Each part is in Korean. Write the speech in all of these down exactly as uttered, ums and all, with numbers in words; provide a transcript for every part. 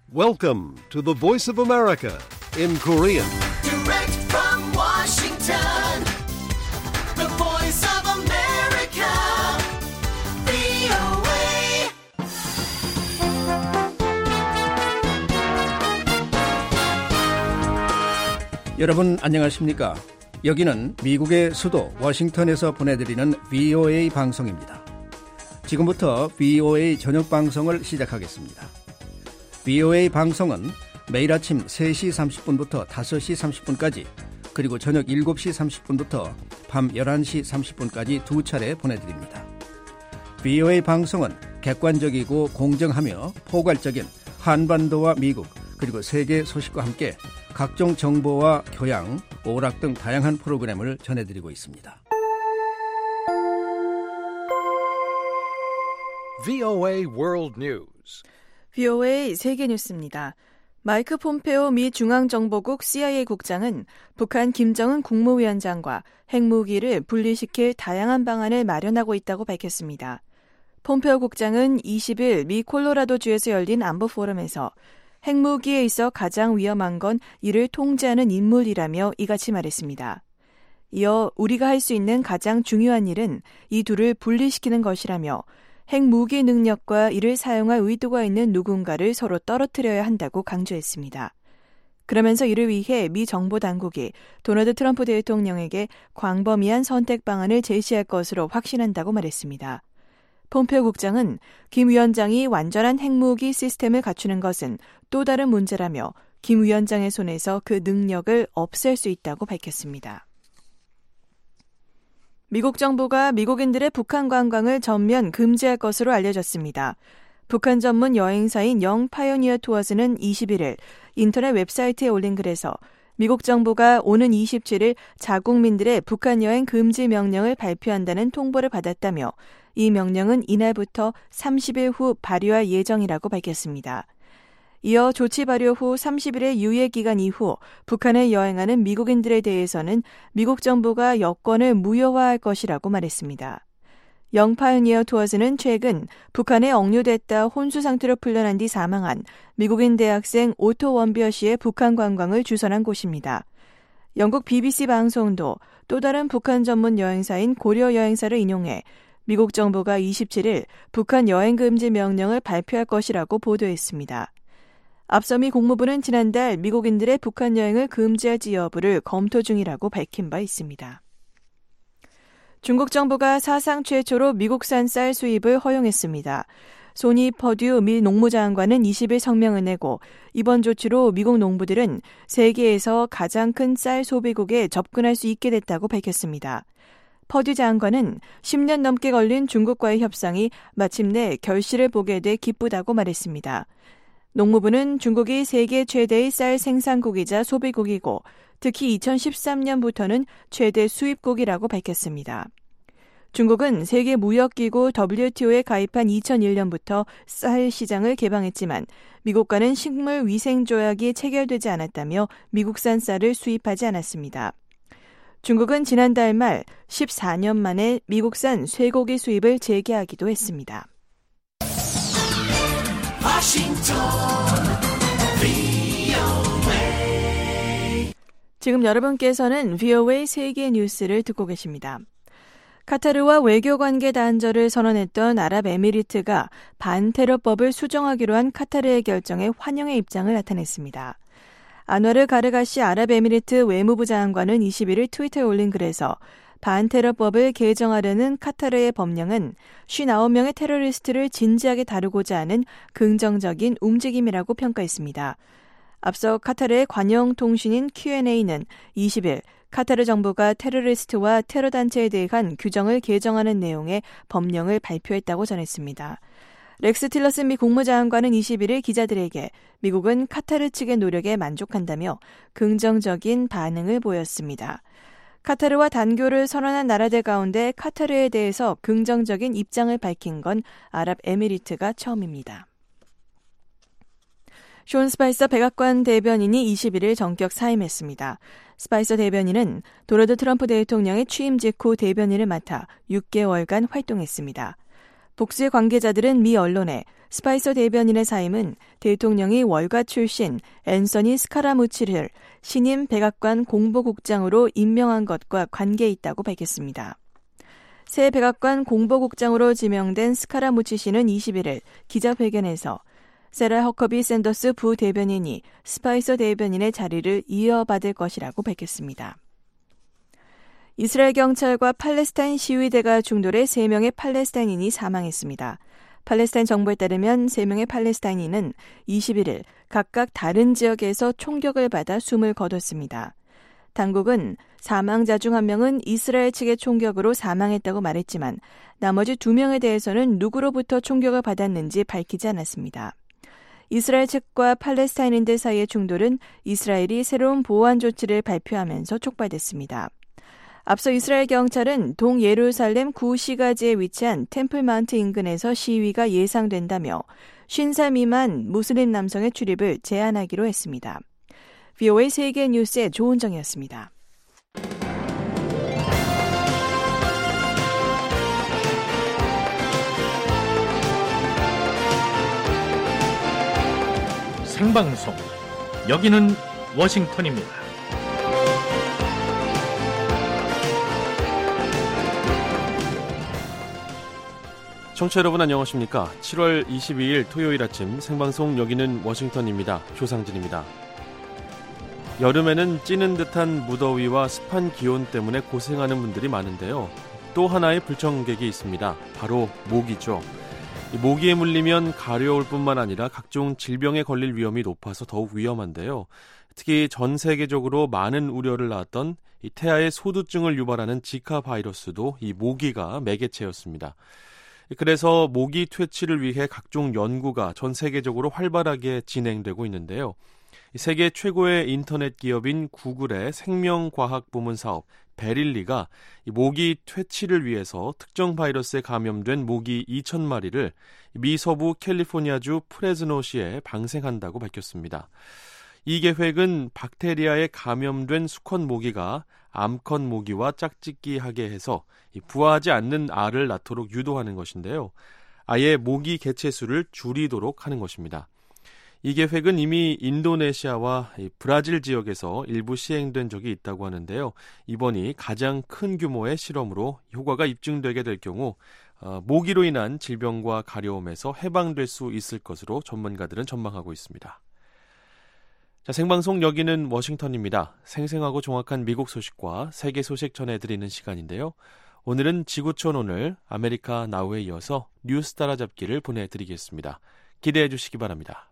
Welcome to the Voice of America in Korean. Direct from Washington, the Voice of America, 브이오에이. 여러분 안녕하십니까? 여기는 미국의 수도 워싱턴에서 보내드리는 브이오에이 방송입니다. 지금부터 브이오에이 저녁 방송을 시작하겠습니다. 브이오에이 방송은 매일 아침 세 시 삼십 분부터 다섯 시 삼십 분까지 그리고 저녁 일곱 시 삼십 분부터 밤 열한 시 삼십 분까지 두 차례 보내드립니다. 브이오에이 방송은 객관적이고 공정하며 포괄적인 한반도와 미국 그리고 세계 소식과 함께 각종 정보와 교양, 오락 등 다양한 프로그램을 전해드리고 있습니다. 브이오에이 World News. 브이오에이 세계 뉴스입니다. 마이크 폼페오 미 중앙정보국 씨아이에이 국장은 북한 김정은 국무위원장과 핵무기를 분리시킬 다양한 방안을 마련하고 있다고 밝혔습니다. 폼페오 국장은 이십 일 미 콜로라도주에서 열린 안보 포럼에서 핵무기에 있어 가장 위험한 건 이를 통제하는 인물이라며 이같이 말했습니다. 이어 우리가 할 수 있는 가장 중요한 일은 이 둘을 분리시키는 것이라며 핵무기 능력과 이를 사용할 의도가 있는 누군가를 서로 떨어뜨려야 한다고 강조했습니다. 그러면서 이를 위해 미 정보당국이 도널드 트럼프 대통령에게 광범위한 선택 방안을 제시할 것으로 확신한다고 말했습니다. 폼페오 국장은 김 위원장이 완전한 핵무기 시스템을 갖추는 것은 또 다른 문제라며 김 위원장의 손에서 그 능력을 없앨 수 있다고 밝혔습니다. 미국 정부가 미국인들의 북한 관광을 전면 금지할 것으로 알려졌습니다. 북한 전문 여행사인 영 파이오니어 투어즈는 이십일 일 인터넷 웹사이트에 올린 글에서 미국 정부가 오는 이십칠 일 자국민들의 북한 여행 금지 명령을 발표한다는 통보를 받았다며 이 명령은 이날부터 삼십 일 후 발효할 예정이라고 밝혔습니다. 이어 조치 발효 후 삼십 일의 유예 기간 이후 북한에 여행하는 미국인들에 대해서는 미국 정부가 여권을 무효화할 것이라고 말했습니다. 영 파이오니어 투어즈는 최근 북한에 억류됐다 혼수 상태로 풀려난 뒤 사망한 미국인 대학생 오토 원비어 씨의 북한 관광을 주선한 곳입니다. 영국 비비씨 방송도 또 다른 북한 전문 여행사인 고려 여행사를 인용해 미국 정부가 이십칠 일 북한 여행 금지 명령을 발표할 것이라고 보도했습니다. 앞서 미 국무부는 지난달 미국인들의 북한 여행을 금지할지 여부를 검토 중이라고 밝힌 바 있습니다. 중국 정부가 사상 최초로 미국산 쌀 수입을 허용했습니다. 소니 퍼듀 미 농무장관은 이십 일 성명을 내고 이번 조치로 미국 농부들은 세계에서 가장 큰 쌀 소비국에 접근할 수 있게 됐다고 밝혔습니다. 퍼듀 장관은 십 년 넘게 걸린 중국과의 협상이 마침내 결실을 보게 돼 기쁘다고 말했습니다. 농무부는 중국이 세계 최대의 쌀 생산국이자 소비국이고 특히 이천십삼 년부터는 최대 수입국이라고 밝혔습니다. 중국은 세계무역기구 더블유티오에 가입한 이천일 년부터 쌀 시장을 개방했지만 미국과는 식물위생조약이 체결되지 않았다며 미국산 쌀을 수입하지 않았습니다. 중국은 지난달 말 십사 년 만에 미국산 쇠고기 수입을 재개하기도 했습니다. 지금 여러분께서는 브이오에이 세계 뉴스를 듣고 계십니다. 카타르와 외교관계 단절을 선언했던 아랍에미리트가 반테러법을 수정하기로 한 카타르의 결정에 환영의 입장을 나타냈습니다. 안와르 가르가시 아랍에미리트 외무부 장관은 이십일 일 트위터에 올린 글에서 반테러법을 개정하려는 카타르의 법령은 오십구 명의 테러리스트를 진지하게 다루고자 하는 긍정적인 움직임이라고 평가했습니다. 앞서 카타르의 관영통신인 큐앤에이는 이십 일 카타르 정부가 테러리스트와 테러단체에 대한 규정을 개정하는 내용의 법령을 발표했다고 전했습니다. 렉스 틸러슨 미 국무장관은 이십일 일 기자들에게 미국은 카타르 측의 노력에 만족한다며 긍정적인 반응을 보였습니다. 카타르와 단교를 선언한 나라들 가운데 카타르에 대해서 긍정적인 입장을 밝힌 건 아랍에미리트가 처음입니다. 숀 스파이서 백악관 대변인이 이십일 일 전격 사임했습니다. 스파이서 대변인은 도널드 트럼프 대통령의 취임 직후 대변인을 맡아 육 개월간 활동했습니다. 복수의 관계자들은 미 언론에 스파이서 대변인의 사임은 대통령이 월가 출신 앤서니 스카라무치를 신임 백악관 공보국장으로 임명한 것과 관계 있다고 밝혔습니다. 새 백악관 공보국장으로 지명된 스카라무치 씨는 이십일일 기자회견에서 세라 허커비 샌더스 부대변인이 스파이서 대변인의 자리를 이어받을 것이라고 밝혔습니다. 이스라엘 경찰과 팔레스타인 시위대가 충돌해 세 명의 팔레스타인인이 사망했습니다. 팔레스타인 정부에 따르면 세 명의 팔레스타인인은 이십일일 각각 다른 지역에서 총격을 받아 숨을 거뒀습니다. 당국은 사망자 중 한 명은 이스라엘 측의 총격으로 사망했다고 말했지만 나머지 두 명에 대해서는 누구로부터 총격을 받았는지 밝히지 않았습니다. 이스라엘 측과 팔레스타인인들 사이의 충돌은 이스라엘이 새로운 보안 조치를 발표하면서 촉발됐습니다. 앞서 이스라엘 경찰은 동예루살렘 구시가지에 위치한 템플 마운트 인근에서 시위가 예상된다며 쉰 살 미만 무슬림 남성의 출입을 제한하기로 했습니다. 브이오에이 세계 뉴스의 조은정이었습니다. 생방송, 여기는 워싱턴입니다. 청취자 여러분 안녕하십니까? 칠월 이십이일 토요일 아침 생방송 여기는 워싱턴입니다. 조상진입니다. 여름에는 찌는 듯한 무더위와 습한 기온 때문에 고생하는 분들이 많은데요. 또 하나의 불청객이 있습니다. 바로 모기죠. 모기에 물리면 가려울 뿐만 아니라 각종 질병에 걸릴 위험이 높아서 더욱 위험한데요. 특히 전 세계적으로 많은 우려를 낳았던 이 태아의 소두증을 유발하는 지카 바이러스도 이 모기가 매개체였습니다. 그래서 모기 퇴치를 위해 각종 연구가 전 세계적으로 활발하게 진행되고 있는데요. 세계 최고의 인터넷 기업인 구글의 생명과학 부문 사업 베릴리가 모기 퇴치를 위해서 특정 바이러스에 감염된 모기 이천 마리를 미 서부 캘리포니아주 프레즈노시에 방생한다고 밝혔습니다. 이 계획은 박테리아에 감염된 수컷 모기가 암컷 모기와 짝짓기하게 해서 부화하지 않는 알을 낳도록 유도하는 것인데요. 아예 모기 개체수를 줄이도록 하는 것입니다. 이 계획은 이미 인도네시아와 브라질 지역에서 일부 시행된 적이 있다고 하는데요. 이번이 가장 큰 규모의 실험으로 효과가 입증되게 될 경우 어, 모기로 인한 질병과 가려움에서 해방될 수 있을 것으로 전문가들은 전망하고 있습니다. 자, 생방송 여기는 워싱턴입니다. 생생하고 정확한 미국 소식과 세계 소식 전해드리는 시간인데요. 오늘은 지구촌 오늘 아메리카 나우에 이어서 뉴스 따라잡기를 보내드리겠습니다. 기대해 주시기 바랍니다.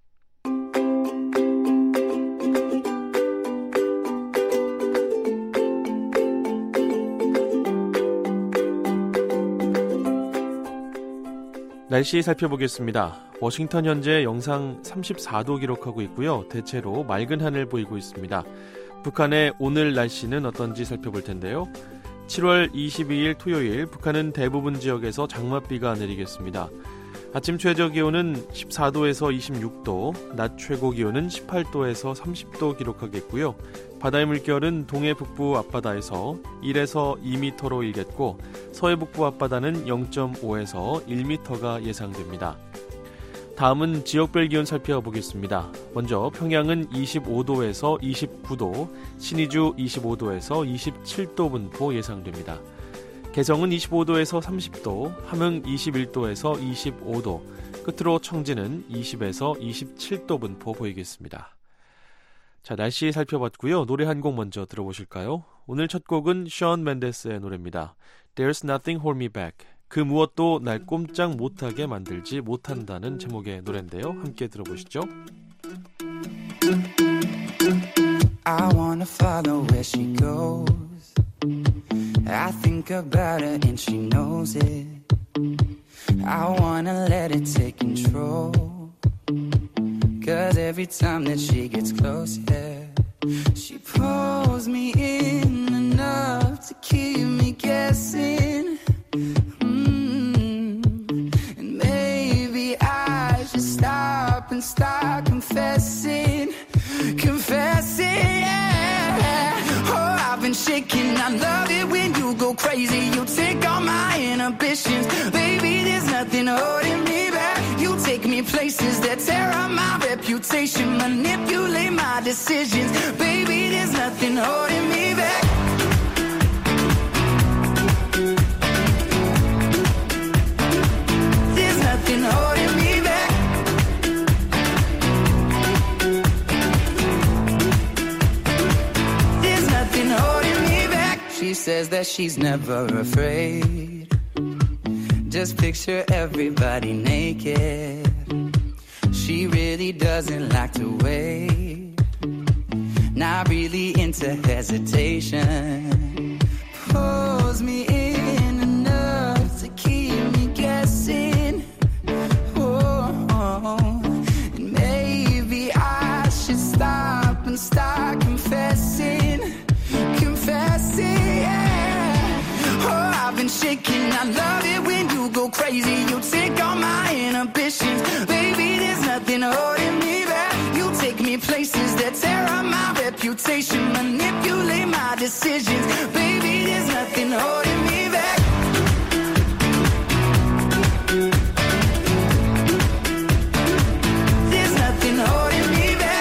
날씨 살펴보겠습니다. 워싱턴 현재 영상 삼십사 도 기록하고 있고요. 대체로 맑은 하늘 보이고 있습니다. 북한의 오늘 날씨는 어떤지 살펴볼 텐데요. 칠월 이십이일 토요일 북한은 대부분 지역에서 장맛비가 내리겠습니다. 아침 최저 기온은 십사 도에서 이십육 도, 낮 최고 기온은 십팔 도에서 삼십 도 기록하겠고요. 바다의 물결은 동해 북부 앞바다에서 일에서 이 미터로 일겠고 서해 북부 앞바다는 영 점 오에서 일 미터가 예상됩니다. 다음은 지역별 기온 살펴보겠습니다. 먼저 평양은 이십오 도에서 이십구 도, 신의주 이십오 도에서 이십칠 도 분포 예상됩니다. 개성은 이십오 도에서 삼십 도, 함흥 이십일 도에서 이십오 도, 끝으로 청진은 이십에서 이십칠 도 분포 보이겠습니다. 자, 날씨 살펴봤고요. 노래 한 곡 먼저 들어보실까요? 오늘 첫 곡은 션 맨데스의 노래입니다. There's Nothing Hold Me Back. 그 무엇도 날 꼼짝 못하게 만들지 못한다는 제목의 노래인데요. 함께 들어보시죠. I wanna follow where she goes. I think about her and she knows it. I wanna let it take control. Cause every time that she gets close, yeah, she pulls me in enough to keep me guessing. Mm-hmm. And maybe I should stop and start confessing. Confessing, yeah. Oh, I've been shaking. I love it when you go crazy. You take all my inhibitions. Baby, there's nothing holding me back. You take me places that tear up my reputation. Manipulate my decisions. Baby, there's nothing holding me back. There's nothing holding me back. There's nothing holding me back. She says that she's never afraid. Just picture everybody naked. She really doesn't like to wait. Not really into hesitation. Pulls me in enough to keep me guessing. Oh, and maybe I should stop and start confessing. Confessing, yeah. Oh, I've been shaking. I love it when you go crazy. You take all my inhibitions. Baby, there's nothing holding me back. You take me places that tear up my reputation. Manipulate my decisions. Baby, there's nothing holding me back. There's nothing holding me back.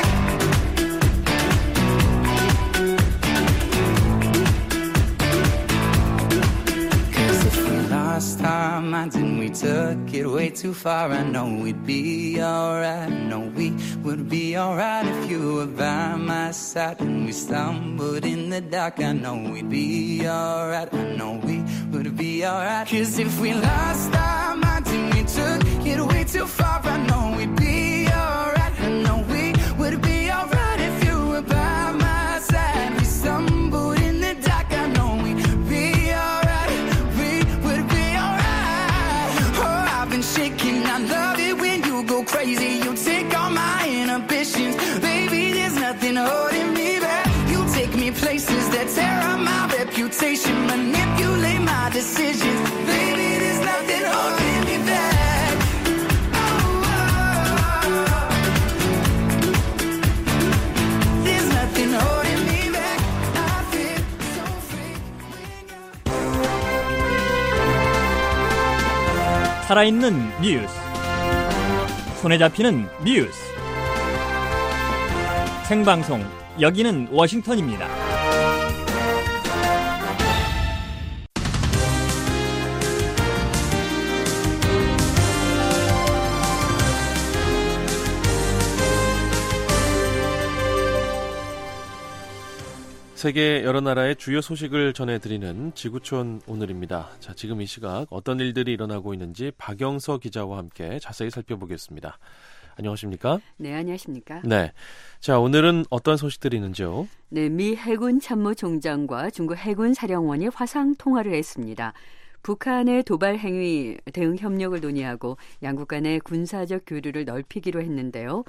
Cause if we lost our minds and we took it way too far, I know we'd be alright. I know we would be alright if you were by my side. And we stumbled in the dark, I know we'd be alright. I know we would be alright. Cause if we lost our minds and we took it way too far, I know we'd be alright. I know we would be alright if you were by my side. We stumbled in the dark, I know we'd be alright. We would be alright. Oh, I've been shaking. I love it when you go crazy. You take all my inhibitions. Baby, there's nothing holding me back. You take me places that tear up my reputation. Manipulate my decisions. Baby, there's nothing holding me back. Oh, oh, oh. There's nothing holding me back. I feel so free when you're... 살아있는 뉴스, 손에 잡히는 뉴스, 생방송, 여기는 워싱턴입니다. 세계 여러 나라의 주요 소식을 전해드리는 지구촌 오늘입니다. 자, 지금 이 시각 어떤 일들이 일어나고 있는지 박영서 기자와 함께 자세히 살펴보겠습니다. 안녕하십니까? 네, 안녕하십니까? 네. 자, 오늘은 어떤 소식들이 있는지요? 네, 미 해군 참모총장과 중국 해군 사령원이 화상 통화를 했습니다. 북한의 도발 행위 대응 협력을 논의하고 양국 간의 군사적 교류를 넓히기로 했는데요.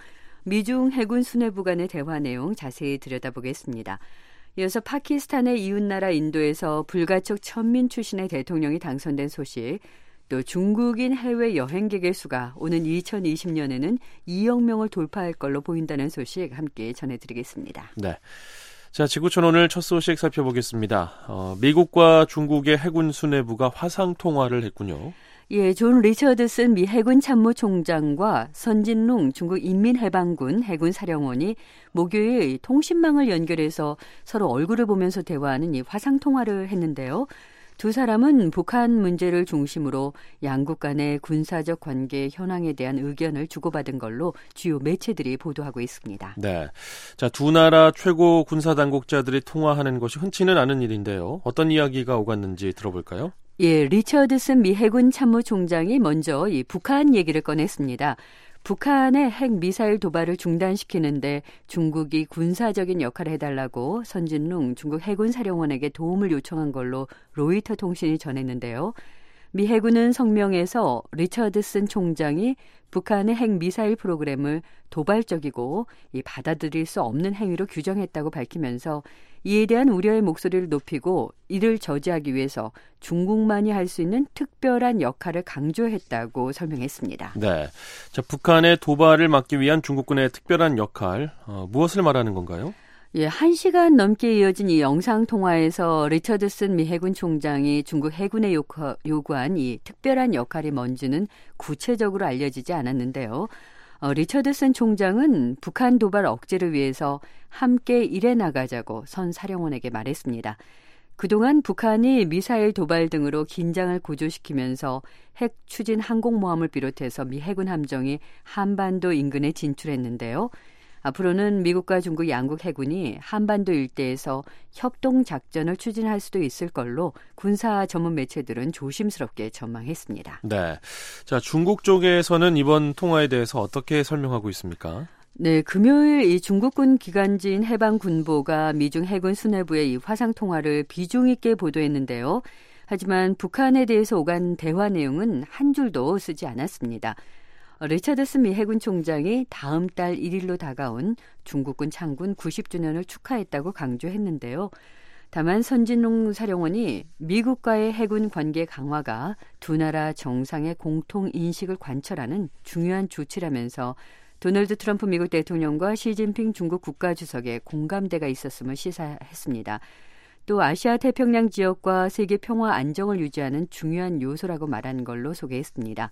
미중 해군 수뇌부 간의 대화 내용 자세히 들여다보겠습니다. 이어서 파키스탄의 이웃나라 인도에서 불가촉 천민 출신의 대통령이 당선된 소식, 또 중국인 해외 여행객의 수가 오는 이천이십 년에는 이억 명을 돌파할 걸로 보인다는 소식 함께 전해드리겠습니다. 네. 자, 지구촌 오늘 첫 소식 살펴보겠습니다. 어, 미국과 중국의 해군 수뇌부가 화상 통화를 했군요. 예, 존 리처드슨 미 해군 참모총장과 선진룽 중국 인민해방군 해군 사령원이 목요일 통신망을 연결해서 서로 얼굴을 보면서 대화하는 이 화상 통화를 했는데요. 두 사람은 북한 문제를 중심으로 양국 간의 군사적 관계 현황에 대한 의견을 주고받은 걸로 주요 매체들이 보도하고 있습니다. 네, 자, 두 나라 최고 군사 당국자들이 통화하는 것이 흔치는 않은 일인데요. 어떤 이야기가 오갔는지 들어볼까요? 예, 리처드슨 미 해군 참모총장이 먼저 이 북한 얘기를 꺼냈습니다. 북한의 핵 미사일 도발을 중단시키는데 중국이 군사적인 역할을 해달라고 선진룽 중국 해군 사령원에게 도움을 요청한 걸로 로이터 통신이 전했는데요. 미 해군은 성명에서 리처드슨 총장이 북한의 핵 미사일 프로그램을 도발적이고 이 받아들일 수 없는 행위로 규정했다고 밝히면서 이에 대한 우려의 목소리를 높이고 이를 저지하기 위해서 중국만이 할 수 있는 특별한 역할을 강조했다고 설명했습니다. 네, 자, 북한의 도발을 막기 위한 중국군의 특별한 역할, 어, 무엇을 말하는 건가요? 예, 한 시간 넘게 이어진 이 영상통화에서 리처드슨 미 해군 총장이 중국 해군에 요구한 이 특별한 역할이 뭔지는 구체적으로 알려지지 않았는데요. 어, 리처드슨 총장은 북한 도발 억제를 위해서 함께 일해 나가자고 선 사령원에게 말했습니다. 그동안 북한이 미사일 도발 등으로 긴장을 고조시키면서 핵 추진 항공모함을 비롯해서 미 해군 함정이 한반도 인근에 진출했는데요. 앞으로는 미국과 중국 양국 해군이 한반도 일대에서 협동작전을 추진할 수도 있을 걸로 군사 전문 매체들은 조심스럽게 전망했습니다. 네, 자 중국 쪽에서는 이번 통화에 대해서 어떻게 설명하고 있습니까? 네, 금요일 이 중국군 기관지인 해방군보가 미중 해군 수뇌부의 이 화상통화를 비중 있게 보도했는데요. 하지만 북한에 대해서 오간 대화 내용은 한 줄도 쓰지 않았습니다. 리처드슨 미 해군 총장이 다음 달 일 일로 다가온 중국군 창군 구십 주년을 축하했다고 강조했는데요. 다만 선진용 사령원이 미국과의 해군 관계 강화가 두 나라 정상의 공통 인식을 관철하는 중요한 조치라면서 도널드 트럼프 미국 대통령과 시진핑 중국 국가주석의 공감대가 있었음을 시사했습니다. 또 아시아 태평양 지역과 세계 평화 안정을 유지하는 중요한 요소라고 말한 걸로 소개했습니다.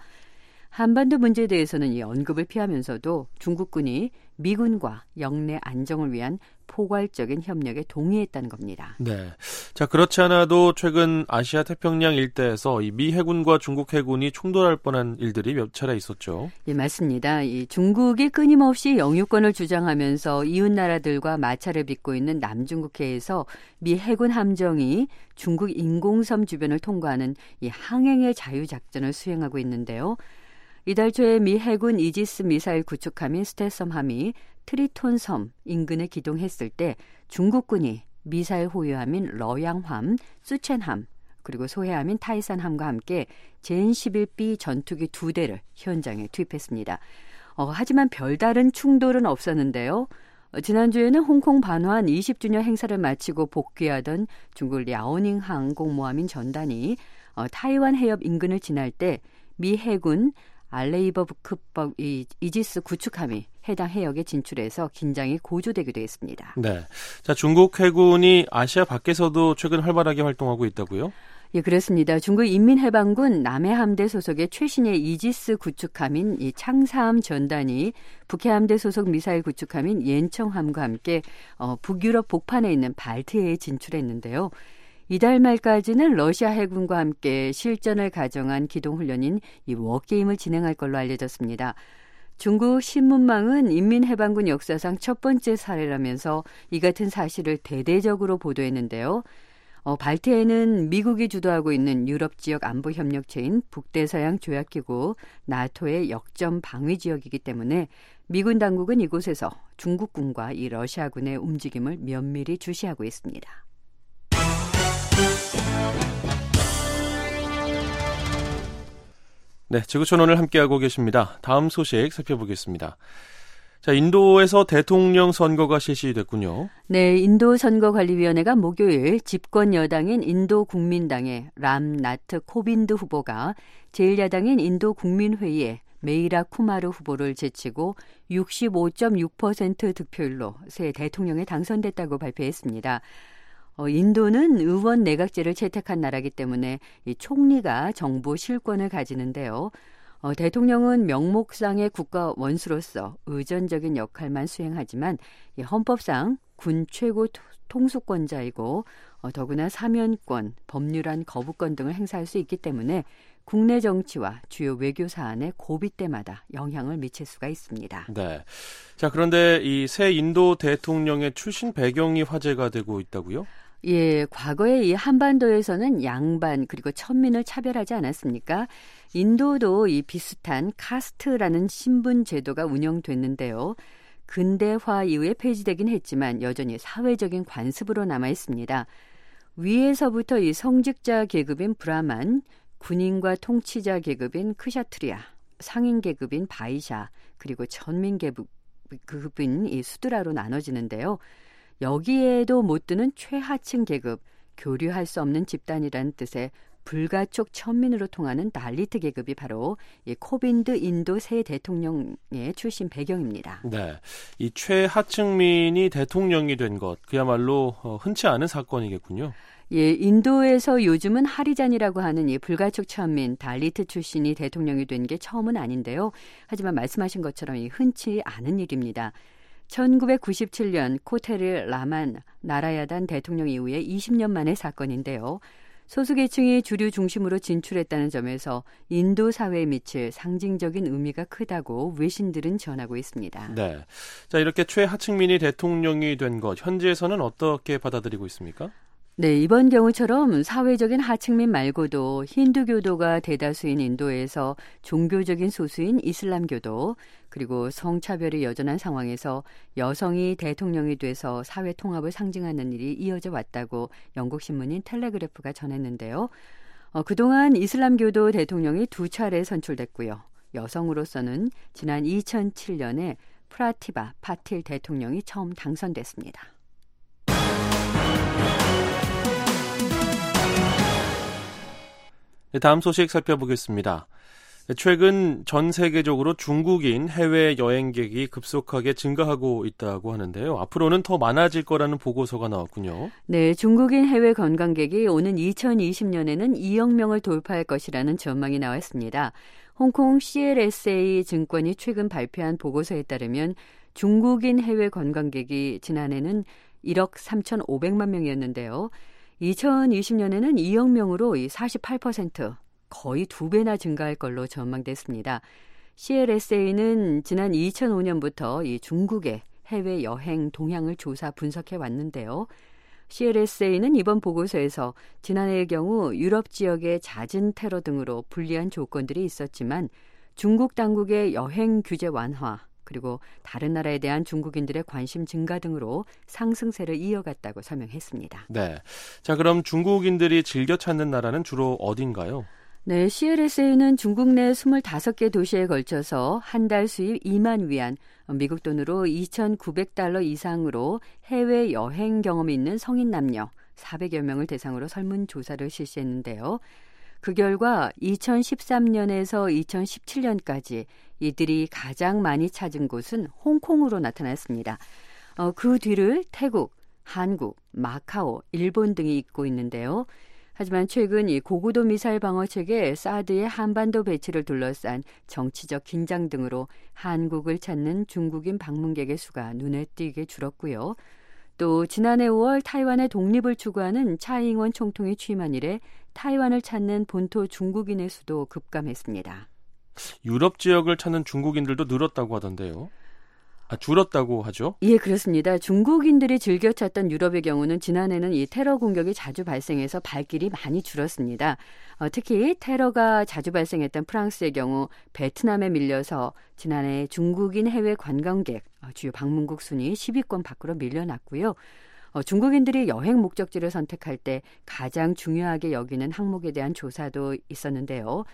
한반도 문제에 대해서는 이 언급을 피하면서도 중국군이 미군과 영내 안정을 위한 포괄적인 협력에 동의했다는 겁니다. 네, 자 그렇지 않아도 최근 아시아 태평양 일대에서 이 미 해군과 중국 해군이 충돌할 뻔한 일들이 몇 차례 있었죠. 예, 맞습니다. 이 중국이 끊임없이 영유권을 주장하면서 이웃 나라들과 마찰을 빚고 있는 남중국해에서 미 해군 함정이 중국 인공섬 주변을 통과하는 이 항행의 자유 작전을 수행하고 있는데요. 이달 초에 미 해군 이지스 미사일 구축함인 스텔섬함이 트리톤 섬 인근에 기동했을 때 중국군이 미사일 호위함인 러양함, 수첸함, 그리고 소해함인 타이산함과 함께 제인 십일 비 전투기 두 대를 현장에 투입했습니다. 어, 하지만 별다른 충돌은 없었는데요. 어, 지난주에는 홍콩 반환 이십 주년 행사를 마치고 복귀하던 중국 랴오닝 항공모함인 전단이 어, 타이완 해협 인근을 지날 때 미 해군 알레이버급 이지스 구축함이 해당 해역에 진출해서 긴장이 고조되기도 했습니다. 네, 자 중국 해군이 아시아 밖에서도 최근 활발하게 활동하고 있다고요? 예, 그렇습니다. 중국 인민해방군 남해함대 소속의 최신의 이지스 구축함인 이 창사함 전단이 북해함대 소속 미사일 구축함인 옌청함과 함께 어, 북유럽 복판에 있는 발트해에 진출했는데요. 이달 말까지는 러시아 해군과 함께 실전을 가정한 기동훈련인 이 워게임을 진행할 걸로 알려졌습니다. 중국 신문망은 인민해방군 역사상 첫 번째 사례라면서 이 같은 사실을 대대적으로 보도했는데요. 어, 발트해는 미국이 주도하고 있는 유럽 지역 안보 협력체인 북대서양 조약기구 나토의 역점 방위 지역이기 때문에 미군 당국은 이곳에서 중국군과 이 러시아군의 움직임을 면밀히 주시하고 있습니다. 네, 지구촌 오늘 함께하고 계십니다. 다음 소식 살펴보겠습니다. 자, 인도에서 대통령 선거가 실시됐군요. 네, 인도 선거관리위원회가 목요일 집권 여당인 인도 국민당의 람나트 코빈드 후보가 제일 야당인 인도 국민회의에 메이라 쿠마르 후보를 제치고 육십오 점 육 퍼센트 득표율로 새 대통령에 당선됐다고 발표했습니다. 어, 인도는 의원 내각제를 채택한 나라이기 때문에 이 총리가 정부 실권을 가지는데요. 어, 대통령은 명목상의 국가 원수로서 의전적인 역할만 수행하지만 이 헌법상 군 최고 통수권자이고 어, 더구나 사면권, 법률안 거부권 등을 행사할 수 있기 때문에 국내 정치와 주요 외교 사안에 고비 때마다 영향을 미칠 수가 있습니다. 네. 자, 그런데 이 새 인도 대통령의 출신 배경이 화제가 되고 있다고요? 예, 과거에 이 한반도에서는 양반 그리고 천민을 차별하지 않았습니까? 인도도 이 비슷한 카스트라는 신분 제도가 운영됐는데요. 근대화 이후에 폐지되긴 했지만 여전히 사회적인 관습으로 남아 있습니다. 위에서부터 이 성직자 계급인 브라만, 군인과 통치자 계급인 크샤트리아, 상인 계급인 바이샤, 그리고 전민 계급인 이 수드라로 나눠지는데요. 여기에도 못 드는 최하층 계급, 교류할 수 없는 집단이라는 뜻의 불가촉 천민으로 통하는 달리트 계급이 바로 이 코빈드 인도 새 대통령의 출신 배경입니다. 네, 이 최하층민이 대통령이 된 것, 그야말로 흔치 않은 사건이겠군요. 예, 인도에서 요즘은 하리잔이라고 하는 이 불가촉 천민 달리트 출신이 대통령이 된 게 처음은 아닌데요. 하지만 말씀하신 것처럼 이 흔치 않은 일입니다. 천구백구십칠 년 코테르 라만 나라야단 대통령 이후에 이십 년 만의 사건인데요. 소수계층이 주류 중심으로 진출했다는 점에서 인도 사회에 미칠 상징적인 의미가 크다고 외신들은 전하고 있습니다. 네, 자 이렇게 최하층민이 대통령이 된 것, 현지에서는 어떻게 받아들이고 있습니까? 네, 이번 경우처럼 사회적인 하층민 말고도 힌두교도가 대다수인 인도에서 종교적인 소수인 이슬람교도, 그리고 성차별이 여전한 상황에서 여성이 대통령이 돼서 사회 통합을 상징하는 일이 이어져 왔다고 영국 신문인 텔레그래프가 전했는데요. 어, 그동안 이슬람교도 대통령이 두 차례 선출됐고요. 여성으로서는 지난 이천칠 년에 프라티바 파틸 대통령이 처음 당선됐습니다. 다음 소식 살펴보겠습니다. 최근 전 세계적으로 중국인 해외 여행객이 급속하게 증가하고 있다고 하는데요. 앞으로는 더 많아질 거라는 보고서가 나왔군요. 네, 중국인 해외 관광객이 오는 이천이십 년에는 이억 명을 돌파할 것이라는 전망이 나왔습니다. 홍콩 씨엘에스에이 증권이 최근 발표한 보고서에 따르면 중국인 해외 관광객이 지난해는 일억 삼천오백만 명이었는데요. 이천이십 년에는 이억 명으로 사십팔 퍼센트, 거의 두 배나 증가할 걸로 전망됐습니다. 씨엘에스에이는 지난 이천오 년부터 이 중국의 해외 여행 동향을 조사 분석해 왔는데요. 씨엘에스에이는 이번 보고서에서 지난해의 경우 유럽 지역의 잦은 테러 등으로 불리한 조건들이 있었지만 중국 당국의 여행 규제 완화, 그리고 다른 나라에 대한 중국인들의 관심 증가 등으로 상승세를 이어갔다고 설명했습니다. 네, 자 그럼 중국인들이 즐겨 찾는 나라는 주로 어딘가요? 네, 씨엘에스에이는 중국 내 스물다섯 개 도시에 걸쳐서 한 달 수입 이만 위안, 미국 돈으로 이천구백 달러 이상으로 해외 여행 경험이 있는 성인 남녀 사백여 명을 대상으로 설문조사를 실시했는데요. 그 결과 이천십삼 년에서 이천십칠 년까지 이들이 가장 많이 찾은 곳은 홍콩으로 나타났습니다. 어, 그 뒤를 태국, 한국, 마카오, 일본 등이 잇고 있는데요. 하지만 최근 이 고고도 미사일 방어 체계 사드의 한반도 배치를 둘러싼 정치적 긴장 등으로 한국을 찾는 중국인 방문객의 수가 눈에 띄게 줄었고요. 또 지난해 오월 타이완의 독립을 추구하는 차이잉원 총통이 취임한 이래 타이완을 찾는 본토 중국인의 수도 급감했습니다. 유럽 지역을 찾는 중국인들도 늘었다고 하던데요. 아, 줄었다고 하죠? 예, 그렇습니다. 중국인들이 즐겨 찾던 유럽의 경우는 지난해는 이 테러 공격이 자주 발생해서 발길이 많이 줄었습니다. 어, 특히 테러가 자주 발생했던 프랑스의 경우 베트남에 밀려서 지난해 중국인 해외 관광객 어, 주요 방문국 순위 십 위권 밖으로 밀려났고요. 어, 중국인들이 여행 목적지를 선택할 때 가장 중요하게 여기는 항목에 대한 조사도 있었는데요.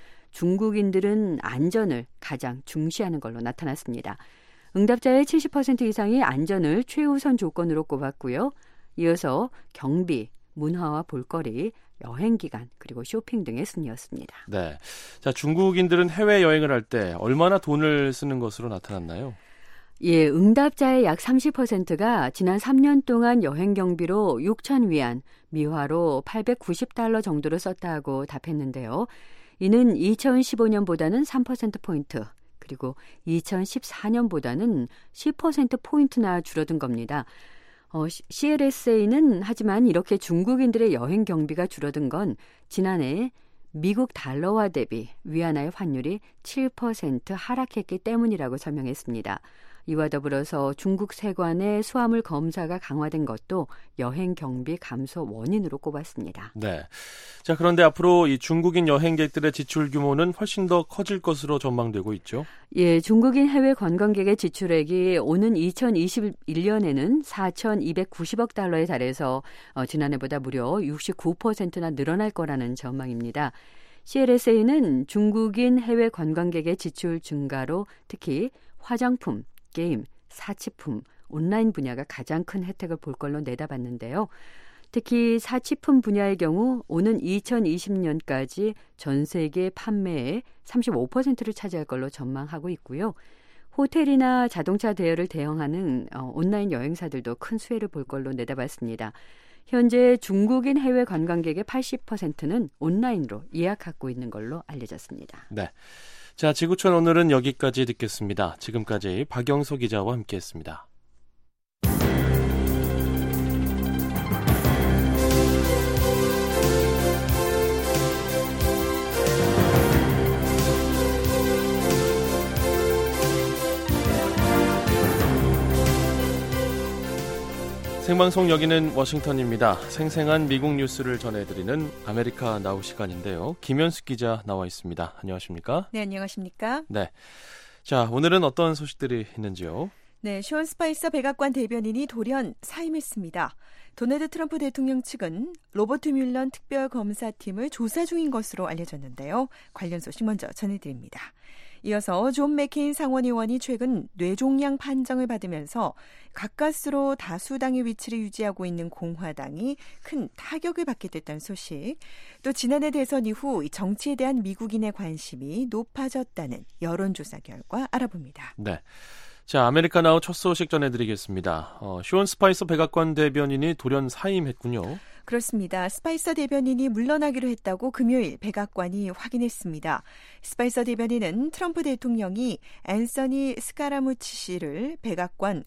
중국인들은 안전을 가장 중시하는 걸로 나타났습니다. 응답자의 칠십 퍼센트 이상이 안전을 최우선 조건으로 꼽았고요. 이어서 경비, 문화와 볼거리, 여행기간, 그리고 쇼핑 등의 순이었습니다. 네, 자 중국인들은 해외여행을 할 때 얼마나 돈을 쓰는 것으로 나타났나요? 예, 응답자의 약 삼십 퍼센트가 지난 삼 년 동안 여행 경비로 육천 위안, 미화로 팔백구십 달러 정도를 썼다고 답했는데요. 이는 이천십오 년보다는 삼 퍼센트 포인트, 그리고 이천십사 년보다는 십 퍼센트 포인트나 줄어든 겁니다. 어, 씨엘에스에이는 하지만 이렇게 중국인들의 여행 경비가 줄어든 건 지난해 미국 달러화 대비 위안화의 환율이 칠 퍼센트 하락했기 때문이라고 설명했습니다. 이와 더불어서 중국 세관의 수화물 검사가 강화된 것도 여행 경비 감소 원인으로 꼽았습니다. 네. 자, 그런데 앞으로 이 중국인 여행객들의 지출 규모는 훨씬 더 커질 것으로 전망되고 있죠. 예, 중국인 해외 관광객의 지출액이 오는 이천이십일 년에는 사천이백구십억 달러에 달해서 어, 지난해보다 무려 육십구 퍼센트나 늘어날 거라는 전망입니다. 씨엘에스에이는 중국인 해외 관광객의 지출 증가로 특히 화장품, 게임, 사치품, 온라인 분야가 가장 큰 혜택을 볼 걸로 내다봤는데요. 특히 사치품 분야의 경우 오는 이천이십 년까지 전 세계 판매의 삼십오 퍼센트를 차지할 걸로 전망하고 있고요. 호텔이나 자동차 대여를 대행하는 온라인 여행사들도 큰 수혜를 볼 걸로 내다봤습니다. 현재 중국인 해외 관광객의 팔십 퍼센트는 온라인으로 예약하고 있는 걸로 알려졌습니다. 네. 자, 지구촌 오늘은 여기까지 듣겠습니다. 지금까지 박영소 기자와 함께했습니다. 생방송 여기는 워싱턴입니다. 생생한 미국 뉴스를 전해드리는 아메리카 나우 시간인데요. 김현숙 기자 나와 있습니다. 안녕하십니까? 네, 안녕하십니까? 네. 자, 오늘은 어떤 소식들이 있는지요? 네, 션 스파이서 백악관 대변인이 돌연 사임했습니다. 도널드 트럼프 대통령 측은 로버트 뮬러 특별검사팀을 조사 중인 것으로 알려졌는데요. 관련 소식 먼저 전해드립니다. 이어서 존 맥케인 상원의원이 최근 뇌종양 판정을 받으면서 가까스로 다수당의 위치를 유지하고 있는 공화당이 큰 타격을 받게 됐다는 소식, 또 지난해 대선 이후 정치에 대한 미국인의 관심이 높아졌다는 여론조사 결과 알아봅니다. 네. 자, 아메리카 나우 첫 소식 전해드리겠습니다. 어, 션 스파이서 백악관 대변인이 돌연 사임했군요. 그렇습니다. 스파이서 대변인이 물러나기로 했다고 금요일 백악관이 확인했습니다. 스파이서 대변인은 트럼프 대통령이 앤서니 스카라무치 씨를 백악관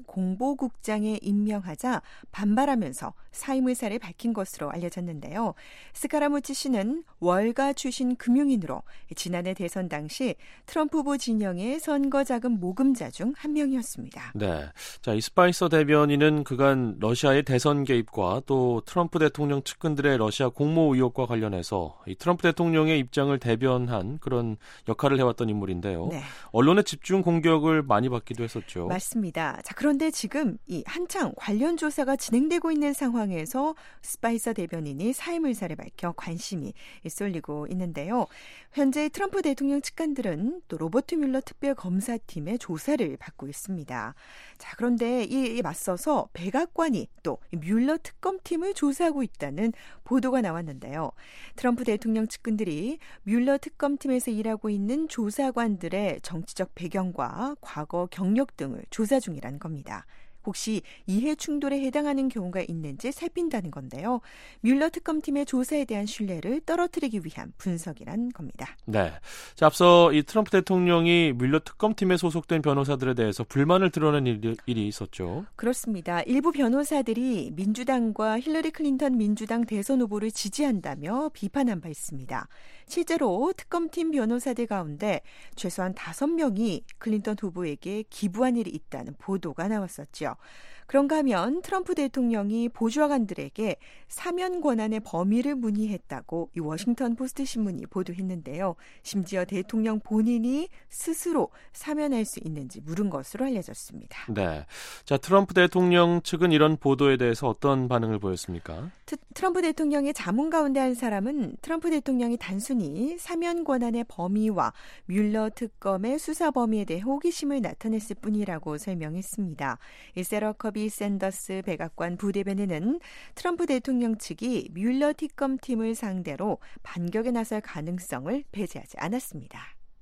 공보국장에 임명하자 반발하면서 사임 의사를 밝힌 것으로 알려졌는데요. 스카라무치 씨는 월가 출신 금융인으로 지난해 대선 당시 트럼프 후보 진영의 선거자금 모금자 중 한 명이었습니다. 네, 자, 이 스파이서 대변인은 그간 러시아의 대선 개입과 또 트럼프 대통령 측근들의 러시아 공모 의혹과 관련해서 이 트럼프 대통령의 입장을 대변한 그런 역할을 해왔던 인물인데요. 네. 언론의 집중 공격을 많이 받기도 했었죠. 맞습니다. 자, 그런데 지금 이 한창 관련 조사가 진행되고 있는 상황에서 스파이서 대변인이 사임 의사를 밝혀 관심이 쏠리고 있는데요. 현재 트럼프 대통령 측근들은 또 로버트 뮬러 특별검사팀의 조사를 받고 있습니다. 자, 그런데 이에 맞서서 백악관이 또 뮬러 특검팀을 조사하고 있다는 보도가 나왔는데요. 트럼프 대통령 측근들이 뮬러 특검팀에서 일하고 있는 조사관들의 정치적 배경과 과거 경력 등을 조사 중이라는 겁니다. 혹시 이해 충돌에 해당하는 경우가 있는지 살핀다는 건데요. 뮬러 특검팀의 조사에 대한 신뢰를 떨어뜨리기 위한 분석이란 겁니다. 네. 자, 앞서 이 트럼프 대통령이 뮬러 특검팀에 소속된 변호사들에 대해서 불만을 드러낸 일이, 일이 있었죠. 그렇습니다. 일부 변호사들이 민주당과 힐러리 클린턴 민주당 대선 후보를 지지한다며 비판한 바 있습니다. 실제로 특검팀 변호사들 가운데 최소한 다섯 명이 클린턴 후보에게 기부한 일이 있다는 보도가 나왔었죠. 그런가 하면 트럼프 대통령이 보좌관들에게 사면 권한의 범위를 문의했다고 이 워싱턴 포스트 신문이 보도했는데요. 심지어 대통령 본인이 스스로 사면할 수 있는지 물은 것으로 알려졌습니다. 네, 자, 트럼프 대통령 측은 이런 보도에 대해서 어떤 반응을 보였습니까? 트, 트럼프 대통령의 자문 가운데 한 사람은 트럼프 대통령이 단순히 사면 권한의 범위와 뮬러 특검의 수사 범위에 대해 호기심을 나타냈을 뿐이라고 설명했습니다. 이 세러커비 샌더스 백악관 부대변인은 트럼프 대통령 측이 뮬러 특검팀을 상대로 반격에 나설 가능성을 배제하지 않았습니다.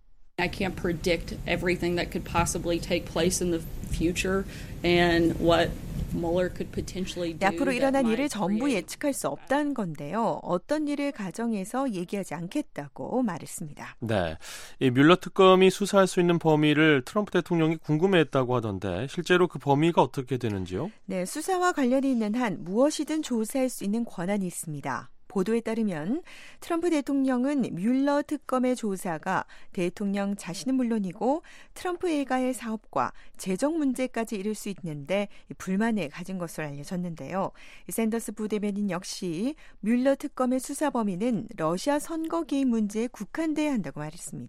I can't predict everything that could possibly take place in the future and what Mueller could potentially do. 앞으로 일어난 일을 전부 예측할 수 없다는 건데요. 어떤 일을 가정해서 얘기하지 않겠다고 말했습니다. 네, 이 뮬러 특검이 수사할 수 있는 범위를 트럼프 대통령이 궁금해했다고 하던데 실제로 그 범위가 어떻게 되는지요? 네, 수사와 관련이 있는 한 무엇이든 조사할 수 있는 권한이 있습니다. 보도에 따르면 트럼프 대통령은 뮬러 특검의 조사가 대통령 자신은 물론이고 트럼프 일가의 사업과 재정 문제까지 이를 수 있는데 불만을 가진 것으로 알려졌는데요. 샌더스 부대변인 역시 뮬러 특검의 수사 범위는 러시아 선거 개입 문제에 국한돼야 한다고 말했습니다.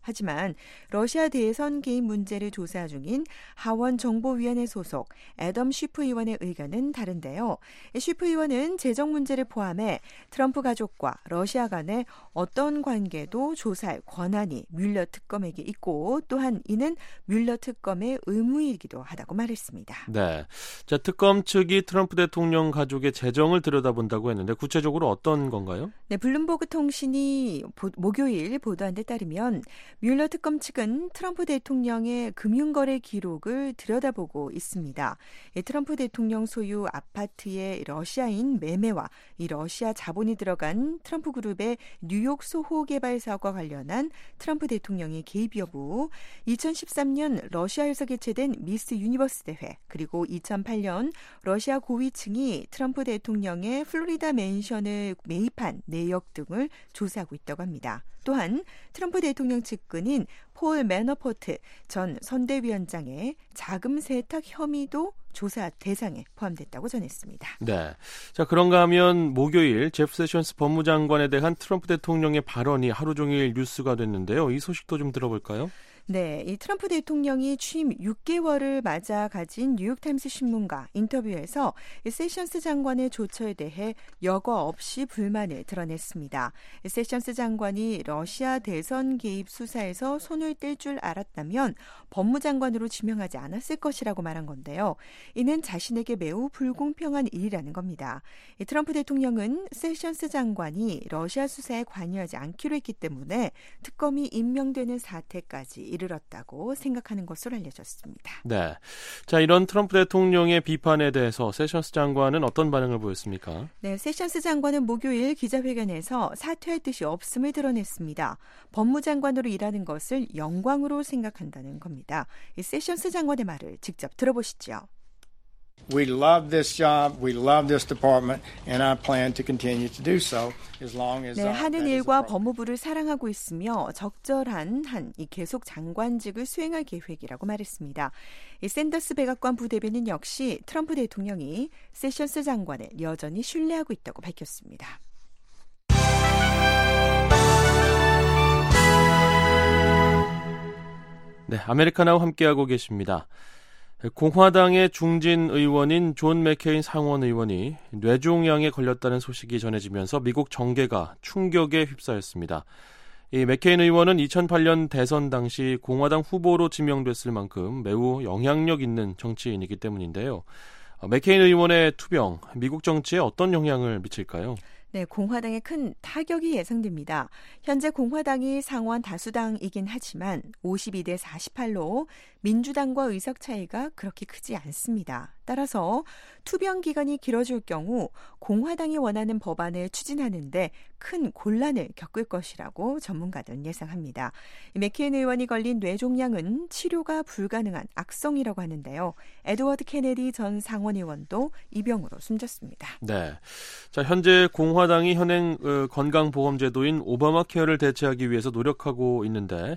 하지만 러시아 대선 개입 문제를 조사 중인 하원 정보위원회 소속 애덤 쉬프 의원의 의견은 다른데요. 쉬프 의원은 재정 문제를 포함해 트럼프 가족과 러시아 간의 어떤 관계도 조사할 권한이 뮬러 특검에게 있고 또한 이는 뮬러 특검의 의무이기도 하다고 말했습니다. 네, 자 특검 측이 트럼프 대통령 가족의 재정을 들여다본다고 했는데 구체적으로 어떤 건가요? 네, 블룸버그 통신이 보, 목요일 보도한 데 따르면 뮬러 특검 측은 트럼프 대통령의 금융거래 기록을 들여다보고 있습니다. 이 트럼프 대통령 소유 아파트의 러시아인 매매와 이 러시아 자본이 들어간 트럼프 그룹의 뉴욕 소호 개발 사업과 관련한 트럼프 대통령의 개입 여부, 이천십삼 년 러시아에서 개최된 미스 유니버스 대회, 그리고 이천팔 년 러시아 고위층이 트럼프 대통령의 플로리다 맨션을 매입한 내역 등을 조사하고 있다고 합니다. 또한 트럼프 대통령 측근인 폴 매너포트 전 선대위원장의 자금 세탁 혐의도 조사 대상에 포함됐다고 전했습니다. 네, 자 그런가 하면 목요일 제프 세션스 법무장관에 대한 트럼프 대통령의 발언이 하루 종일 뉴스가 됐는데요. 이 소식도 좀 들어볼까요? 네, 이 트럼프 대통령이 취임 육 개월을 맞아 가진 뉴욕타임스 신문과 인터뷰에서 이 세션스 장관의 조처에 대해 여과 없이 불만을 드러냈습니다. 이 세션스 장관이 러시아 대선 개입 수사에서 손을 뗄 줄 알았다면 법무장관으로 지명하지 않았을 것이라고 말한 건데요. 이는 자신에게 매우 불공평한 일이라는 겁니다. 이 트럼프 대통령은 세션스 장관이 러시아 수사에 관여하지 않기로 했기 때문에 특검이 임명되는 사태까지 이르렀다고 생각하는 것으로 알려졌습니다. 네, 자 이런 트럼프 대통령의 비판에 대해서 세션스 장관은 어떤 반응을 보였습니까? 네, 세션스 장관은 목요일 기자회견에서 사퇴할 뜻이 없음을 드러냈습니다. 법무장관으로 일하는 것을 영광으로 생각한다는 겁니다. 이 세션스 장관의 말을 직접 들어보시죠. We love this job, we love this department, and I plan to continue to do so as long as 네, uh, 하는 that is 일과 appropriate. 법무부를 사랑하고 있으며 적절한 한 이 계속 장관직을 수행할 계획이라고 말했습니다. 이 샌더스 백악관 부대변인 역시 트럼프 대통령이 세션스 장관을 여전히 신뢰하고 있다고 밝혔습니다. 네, 아메리카나와 함께하고 계십니다. 공화당의 중진 의원인 존 맥케인 상원 의원이 뇌종양에 걸렸다는 소식이 전해지면서 미국 정계가 충격에 휩싸였습니다. 이 맥케인 의원은 이천팔 년 대선 당시 공화당 후보로 지명됐을 만큼 매우 영향력 있는 정치인이기 때문인데요. 맥케인 의원의 투병, 미국 정치에 어떤 영향을 미칠까요? 네, 공화당에 큰 타격이 예상됩니다. 현재 공화당이 상원 다수당이긴 하지만 오십이 대 사십팔로 민주당과 의석 차이가 그렇게 크지 않습니다. 따라서 투병 기간이 길어질 경우 공화당이 원하는 법안을 추진하는데 큰 곤란을 겪을 것이라고 전문가들은 예상합니다. 맥케인 의원이 걸린 뇌종양은 치료가 불가능한 악성이라고 하는데요. 에드워드 케네디 전 상원 의원도 이 병으로 숨졌습니다. 네, 자 현재 공화당이 현행 어, 건강보험제도인 오바마 케어를 대체하기 위해서 노력하고 있는데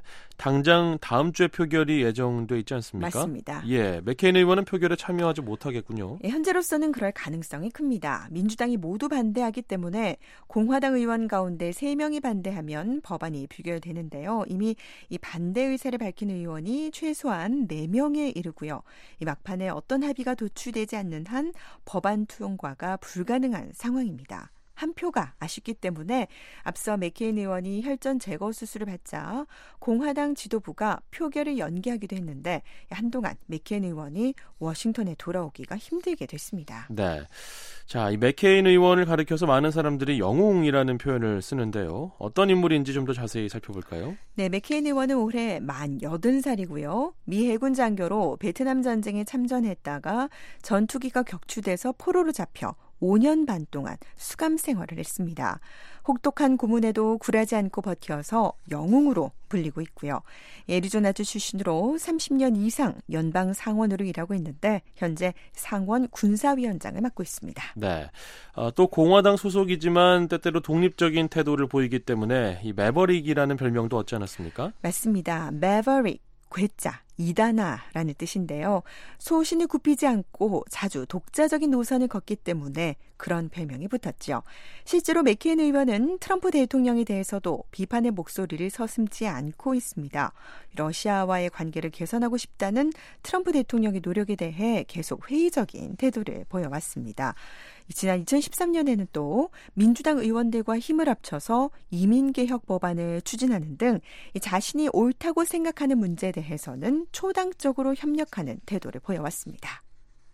당장 다음 주에 표결이 예정돼 있지 않습니까? 맞습니다. 예, 맥케인 의원은 표결에 참여하지 못하겠군요. 예, 현재로서는 그럴 가능성이 큽니다. 민주당이 모두 반대하기 때문에 공화당 의원 가운데 세 명이 반대하면 법안이 부결되는데요. 이미 이 반대 의사를 밝힌 의원이 최소한 네 명에 이르고요. 이 막판에 어떤 합의가 도출되지 않는 한 법안 통과가 불가능한 상황입니다. 한 표가 아쉽기 때문에 앞서 맥케인 의원이 혈전 제거 수술을 받자 공화당 지도부가 표결을 연기하기도 했는데 한동안 맥케인 의원이 워싱턴에 돌아오기가 힘들게 됐습니다. 네, 자, 이 맥케인 의원을 가리켜서 많은 사람들이 영웅이라는 표현을 쓰는데요. 어떤 인물인지 좀 더 자세히 살펴볼까요? 네, 맥케인 의원은 올해 만 여든 살이고요. 미 해군 장교로 베트남 전쟁에 참전했다가 전투기가 격추돼서 포로로 잡혀 오 년 반 동안 수감 생활을 했습니다. 혹독한 고문에도 굴하지 않고 버텨서 영웅으로 불리고 있고요. 애리조나주 출신으로 삼십 년 이상 연방 상원으로 일하고 있는데 현재 상원 군사위원장을 맡고 있습니다. 네, 어, 또 공화당 소속이지만 때때로 독립적인 태도를 보이기 때문에 이 매버릭이라는 별명도 얻지 않았습니까? 맞습니다. 매버릭. 괴짜, 이단아라는 뜻인데요. 소신이 굽히지 않고 자주 독자적인 노선을 걷기 때문에 그런 별명이 붙었죠. 실제로 맥케인 의원은 트럼프 대통령에 대해서도 비판의 목소리를 서슴지 않고 있습니다. 러시아와의 관계를 개선하고 싶다는 트럼프 대통령의 노력에 대해 계속 회의적인 태도를 보여왔습니다. 지난 이천십삼 년에는 또 민주당 의원들과 힘을 합쳐서 이민개혁 법안을 추진하는 등 자신이 옳다고 생각하는 문제에 대해서는 초당적으로 협력하는 태도를 보여왔습니다.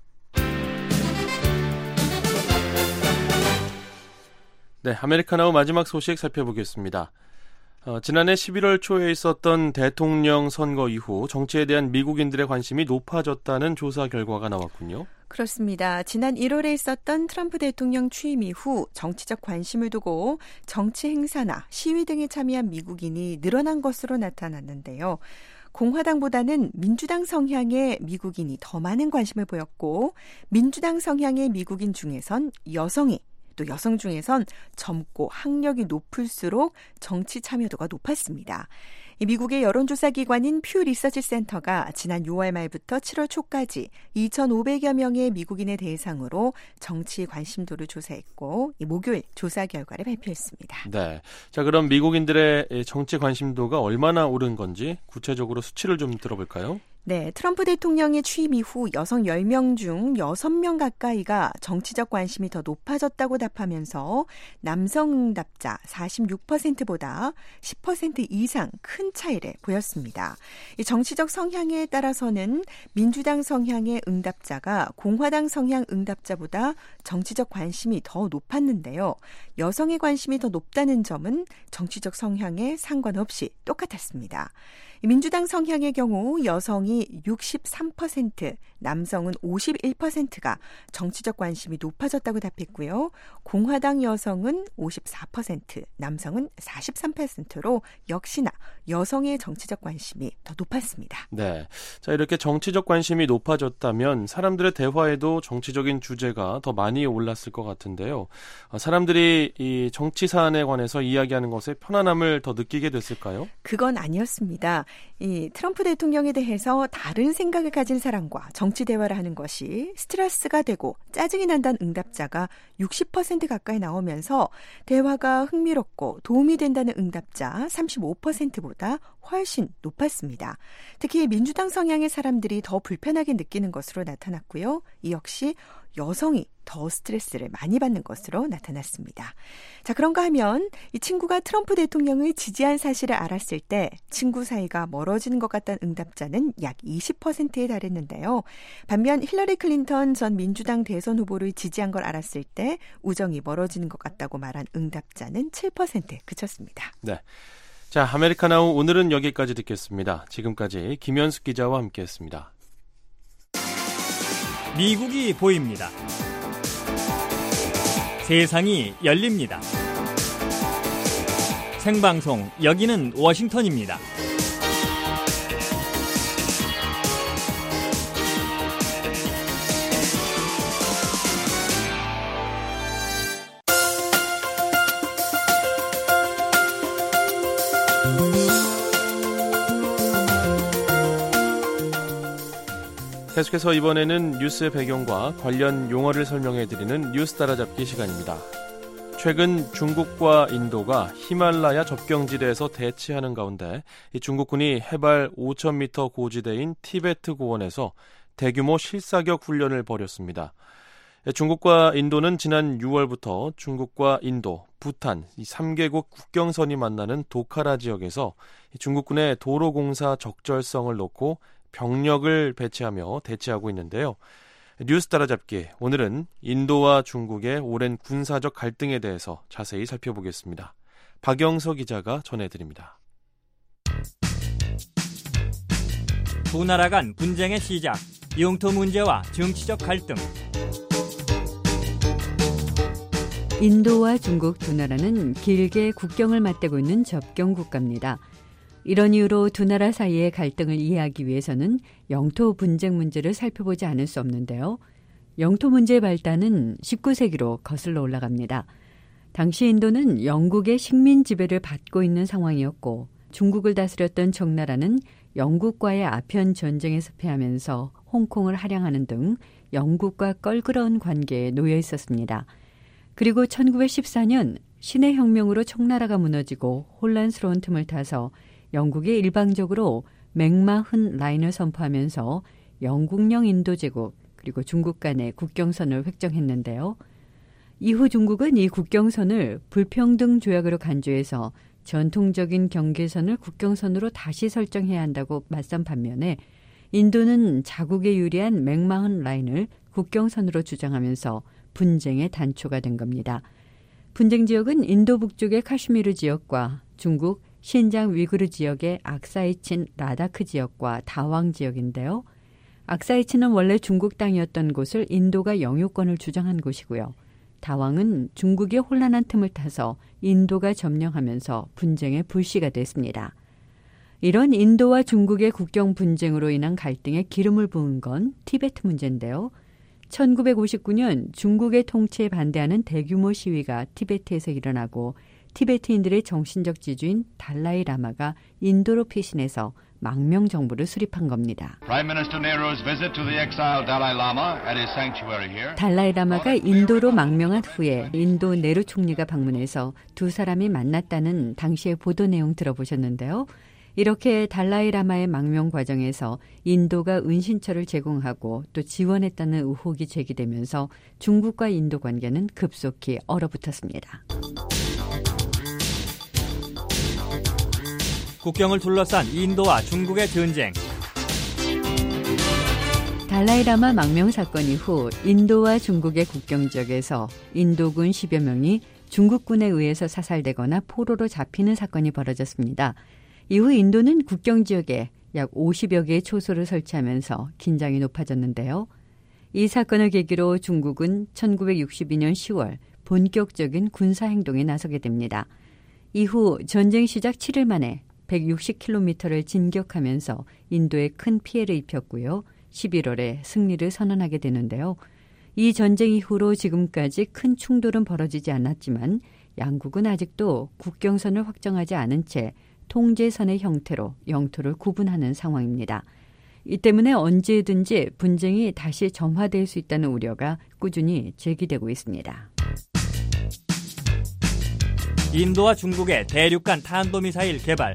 네, 아메리카나우 마지막 소식 살펴보겠습니다. 어, 지난해 십일월 초에 있었던 대통령 선거 이후 정치에 대한 미국인들의 관심이 높아졌다는 조사 결과가 나왔군요. 그렇습니다. 지난 일월에 있었던 트럼프 대통령 취임 이후 정치적 관심을 두고 정치 행사나 시위 등에 참여한 미국인이 늘어난 것으로 나타났는데요. 공화당보다는 민주당 성향의 미국인이 더 많은 관심을 보였고 민주당 성향의 미국인 중에선 여성이 또 여성 중에선 젊고 학력이 높을수록 정치 참여도가 높았습니다. 미국의 여론조사 기관인 퓨 리서치 센터가 지난 유월 말부터 칠월 초까지 이천오백여 명의 미국인의 대상으로 정치 관심도를 조사했고 목요일 조사 결과를 발표했습니다. 네, 자 그럼 미국인들의 정치 관심도가 얼마나 오른 건지 구체적으로 수치를 좀 들어볼까요? 네, 트럼프 대통령의 취임 이후 여성 열 명 중 여섯 명 가까이가 정치적 관심이 더 높아졌다고 답하면서 남성 응답자 사십육 퍼센트보다 십 퍼센트 이상 큰 차이를 보였습니다. 이 정치적 성향에 따라서는 민주당 성향의 응답자가 공화당 성향 응답자보다 정치적 관심이 더 높았는데요. 여성의 관심이 더 높다는 점은 정치적 성향에 상관없이 똑같았습니다. 민주당 성향의 경우 여성이 육십삼 퍼센트, 남성은 오십일 퍼센트가 정치적 관심이 높아졌다고 답했고요. 공화당 여성은 오십사 퍼센트, 남성은 사십삼 퍼센트로 역시나 여성의 정치적 관심이 더 높았습니다. 네, 자 이렇게 정치적 관심이 높아졌다면 사람들의 대화에도 정치적인 주제가 더 많이 올랐을 것 같은데요. 사람들이 이 정치 사안에 관해서 이야기하는 것에 편안함을 더 느끼게 됐을까요? 그건 아니었습니다. 이 트럼프 대통령에 대해서 다른 생각을 가진 사람과 정치 대화를 하는 것이 스트레스가 되고 짜증이 난다는 응답자가 육십 퍼센트 가까이 나오면서 대화가 흥미롭고 도움이 된다는 응답자 삼십오 퍼센트보다 훨씬 높았습니다. 특히 민주당 성향의 사람들이 더 불편하게 느끼는 것으로 나타났고요. 이 역시 여성이 더 스트레스를 많이 받는 것으로 나타났습니다. 자, 그런가 하면 이 친구가 트럼프 대통령을 지지한 사실을 알았을 때 친구 사이가 멀어지는 것 같다는 응답자는 약 이십 퍼센트에 달했는데요. 반면 힐러리 클린턴 전 민주당 대선 후보를 지지한 걸 알았을 때 우정이 멀어지는 것 같다고 말한 응답자는 칠 퍼센트에 그쳤습니다. 네. 자, 아메리카나우 오늘은 여기까지 듣겠습니다. 지금까지 김현숙 기자와 함께했습니다. 미국이 보입니다. 세상이 열립니다. 생방송 여기는 워싱턴입니다. 계속해서 이번에는 뉴스의 배경과 관련 용어를 설명해드리는 뉴스 따라잡기 시간입니다. 최근 중국과 인도가 히말라야 접경지대에서 대치하는 가운데 이 중국군이 해발 오천 미터 고지대인 티베트 고원에서 대규모 실사격 훈련을 벌였습니다. 중국과 인도는 지난 유월부터 중국과 인도, 부탄 이 삼 개국 국경선이 만나는 도카라 지역에서 중국군의 도로공사 적절성을 놓고 병력을 배치하며 대치하고 있는데요. 뉴스 따라잡기, 오늘은 인도와 중국의 오랜 군사적 갈등에 대해서 자세히 살펴보겠습니다. 박영서 기자가 전해드립니다. 두 나라 간 분쟁의 시작, 영토 문제와 정치적 갈등. 인도와 중국 두 나라는 길게 국경을 맞대고 있는 접경 국가입니다. 이런 이유로 두 나라 사이의 갈등을 이해하기 위해서는 영토 분쟁 문제를 살펴보지 않을 수 없는데요. 영토 문제의 발단은 십구 세기로 거슬러 올라갑니다. 당시 인도는 영국의 식민 지배를 받고 있는 상황이었고 중국을 다스렸던 청나라는 영국과의 아편 전쟁에서 패하면서 홍콩을 할양하는 등 영국과 껄끄러운 관계에 놓여 있었습니다. 그리고 천구백십사 년 신해 혁명으로 청나라가 무너지고 혼란스러운 틈을 타서 영국이 일방적으로 맥마흔 라인을 선포하면서 영국령 인도제국 그리고 중국 간의 국경선을 획정했는데요. 이후 중국은 이 국경선을 불평등 조약으로 간주해서 전통적인 경계선을 국경선으로 다시 설정해야 한다고 맞선 반면에 인도는 자국에 유리한 맥마흔 라인을 국경선으로 주장하면서 분쟁의 단초가 된 겁니다. 분쟁 지역은 인도 북쪽의 카슈미르 지역과 중국 신장 위구르 지역의 악사이친 라다크 지역과 다왕 지역인데요. 악사이친은 원래 중국 땅이었던 곳을 인도가 영유권을 주장한 곳이고요. 다왕은 중국의 혼란한 틈을 타서 인도가 점령하면서 분쟁의 불씨가 됐습니다. 이런 인도와 중국의 국경 분쟁으로 인한 갈등에 기름을 부은 건 티베트 문제인데요. 천구백오십구 년 중국의 통치에 반대하는 대규모 시위가 티베트에서 일어나고 티베트인들의 정신적 지주인 달라이 라마가 인도로 피신해서 망명 정부를 수립한 겁니다. 달라이 라마가 인도로 망명한 후에 인도 네루 총리가 방문해서 두 사람이 만났다는 당시의 보도 내용 들어보셨는데요. 이렇게 달라이 라마의 망명 과정에서 인도가 은신처를 제공하고 또 지원했다는 의혹이 제기되면서 중국과 인도 관계는 급속히 얼어붙었습니다. 국경을 둘러싼 인도와 중국의 전쟁. 달라이라마 망명 사건 이후 인도와 중국의 국경 지역에서 인도군 십여 명이 중국군에 의해서 사살되거나 포로로 잡히는 사건이 벌어졌습니다. 이후 인도는 국경 지역에 약 오십여 개의 초소를 설치하면서 긴장이 높아졌는데요. 이 사건을 계기로 중국은 천구백육십이 년 시월 본격적인 군사행동에 나서게 됩니다. 이후 전쟁 시작 칠 일 만에 백육십 킬로미터를 진격하면서 인도에 큰 피해를 입혔고요. 십일월에 승리를 선언하게 되는데요. 이 전쟁 이후로 지금까지 큰 충돌은 벌어지지 않았지만 양국은 아직도 국경선을 확정하지 않은 채 통제선의 형태로 영토를 구분하는 상황입니다. 이 때문에 언제든지 분쟁이 다시 점화될 수 있다는 우려가 꾸준히 제기되고 있습니다. 인도와 중국의 대륙간 탄도미사일 개발.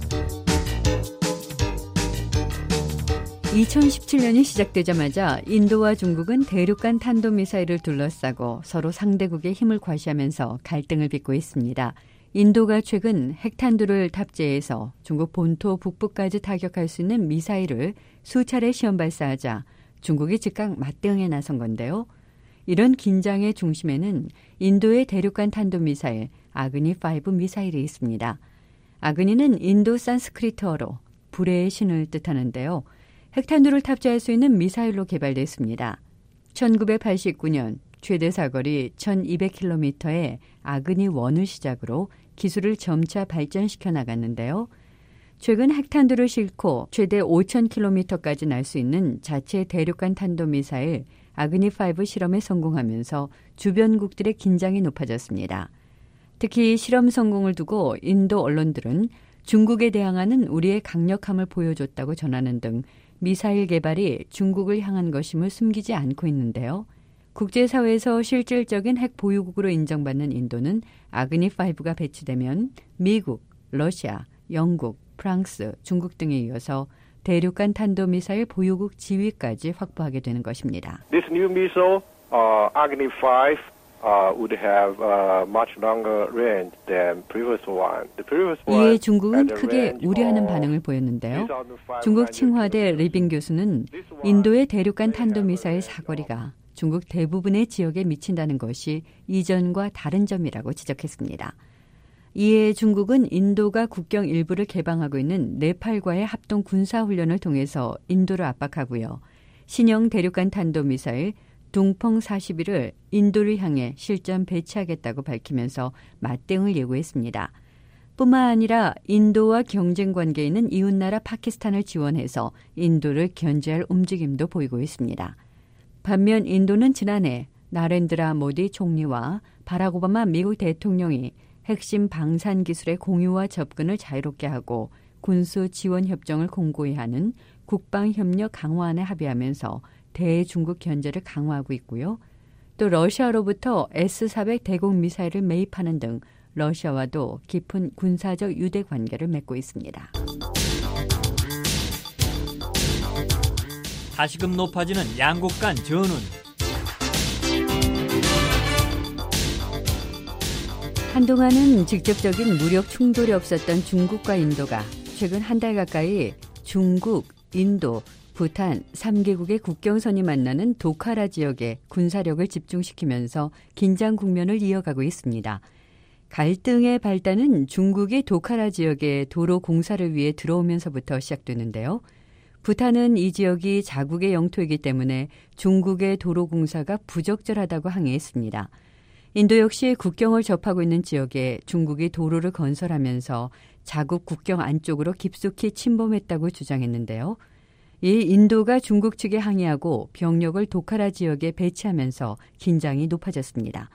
이천십칠 년이 시작되자마자 인도와 중국은 대륙간 탄도미사일을 둘러싸고 서로 상대국의 힘을 과시하면서 갈등을 빚고 있습니다. 인도가 최근 핵탄두를 탑재해서 중국 본토 북부까지 타격할 수 있는 미사일을 수차례 시험 발사하자 중국이 즉각 맞대응에 나선 건데요. 이런 긴장의 중심에는 인도의 대륙간 탄도미사일 아그니 오 미사일이 있습니다. 아그니는 인도 산스크리트어로 불의 신을 뜻하는데요. 핵탄두를 탑재할 수 있는 미사일로 개발됐습니다. 천구백팔십구 년 최대 사거리 천이백 킬로미터의 아그니 일을 시작으로 기술을 점차 발전시켜 나갔는데요. 최근 핵탄두를 싣고 최대 오천 킬로미터까지 날 수 있는 자체 대륙간 탄도미사일 아그니 오 실험에 성공하면서 주변국들의 긴장이 높아졌습니다. 특히 실험 성공을 두고 인도 언론들은 중국에 대항하는 우리의 강력함을 보여줬다고 전하는 등 미사일 개발이 중국을 향한 것임을 숨기지 않고 있는데요. 국제사회에서 실질적인 핵 보유국으로 인정받는 인도는 아그니 오가 배치되면 미국, 러시아, 영국, 프랑스, 중국 등에 이어서 대륙간 탄도미사일 보유국 지위까지 확보하게 되는 것입니다. This new missile, uh, Agni five, uh, would have uh, much longer range than previous one. The previous one. 이에 중국은 크게 우려하는 반응을 보였는데요. 중국 칭화대 리빙 교수는 인도의 대륙간 탄도미사일 사거리가 중국 대부분의 지역에 미친다는 것이 이전과 다른 점이라고 지적했습니다. 이에 중국은 인도가 국경 일부를 개방하고 있는 네팔과의 합동 군사훈련을 통해서 인도를 압박하고요. 신형 대륙간 탄도미사일 둥펑 사십일을 인도를 향해 실전 배치하겠다고 밝히면서 맞대응을 예고했습니다. 뿐만 아니라 인도와 경쟁 관계에 있는 이웃나라 파키스탄을 지원해서 인도를 견제할 움직임도 보이고 있습니다. 반면 인도는 지난해 나렌드라 모디 총리와 바락 오바마 미국 대통령이 핵심 방산 기술의 공유와 접근을 자유롭게 하고 군수 지원 협정을 공고히 하는 국방협력 강화안에 합의하면서 대중국 견제를 강화하고 있고요. 또 러시아로부터 에스 사백 대공 미사일을 매입하는 등 러시아와도 깊은 군사적 유대 관계를 맺고 있습니다. 다시금 높아지는 양국 간 전운. 한동안은 직접적인 무력 충돌이 없었던 중국과 인도가 최근 한 달 가까이 중국, 인도, 부탄 삼 개국의 국경선이 만나는 도카라 지역에 군사력을 집중시키면서 긴장 국면을 이어가고 있습니다. 갈등의 발단은 중국이 도카라 지역에 도로 공사를 위해 들어오면서부터 시작되는데요. 부탄은 이 지역이 자국의 영토이기 때문에 중국의 도로 공사가 부적절하다고 항의했습니다. 인도 역시 국경을 접하고 있는 지역에 중국이 도로를 건설하면서 자국 국경 안쪽으로 깊숙이 침범했다고 주장했는데요. 이 인도가 중국 측에 항의하고 병력을 도카라 지역에 배치하면서 긴장이 높아졌습니다.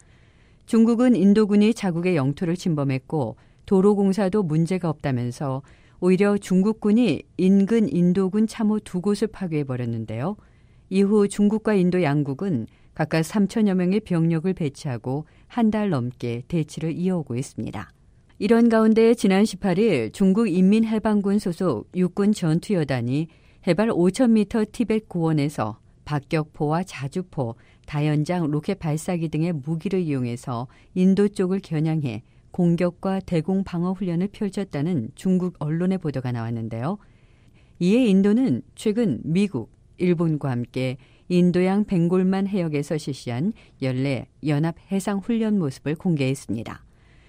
중국은 인도군이 자국의 영토를 침범했고 도로 공사도 문제가 없다면서 오히려 중국군이 인근 인도군 참호 두 곳을 파괴해버렸는데요. 이후 중국과 인도 양국은 각각 삼천여 명의 병력을 배치하고 한 달 넘게 대치를 이어오고 있습니다. 이런 가운데 지난 십팔 일 중국 인민해방군 소속 육군 전투여단이 해발 오천 미터 티벳 고원에서 박격포와 자주포, 다연장 로켓 발사기 등의 무기를 이용해서 인도 쪽을 겨냥해 공격과 대공 방어 훈련을 펼쳤다는 중국 언론의 보도가 나왔는데요. 이에 인도는 최근 미국, 일본과 함께 인도양 벵골만 해역에서 실시한 연례 연합 해상 훈련 모습을 공개했습니다.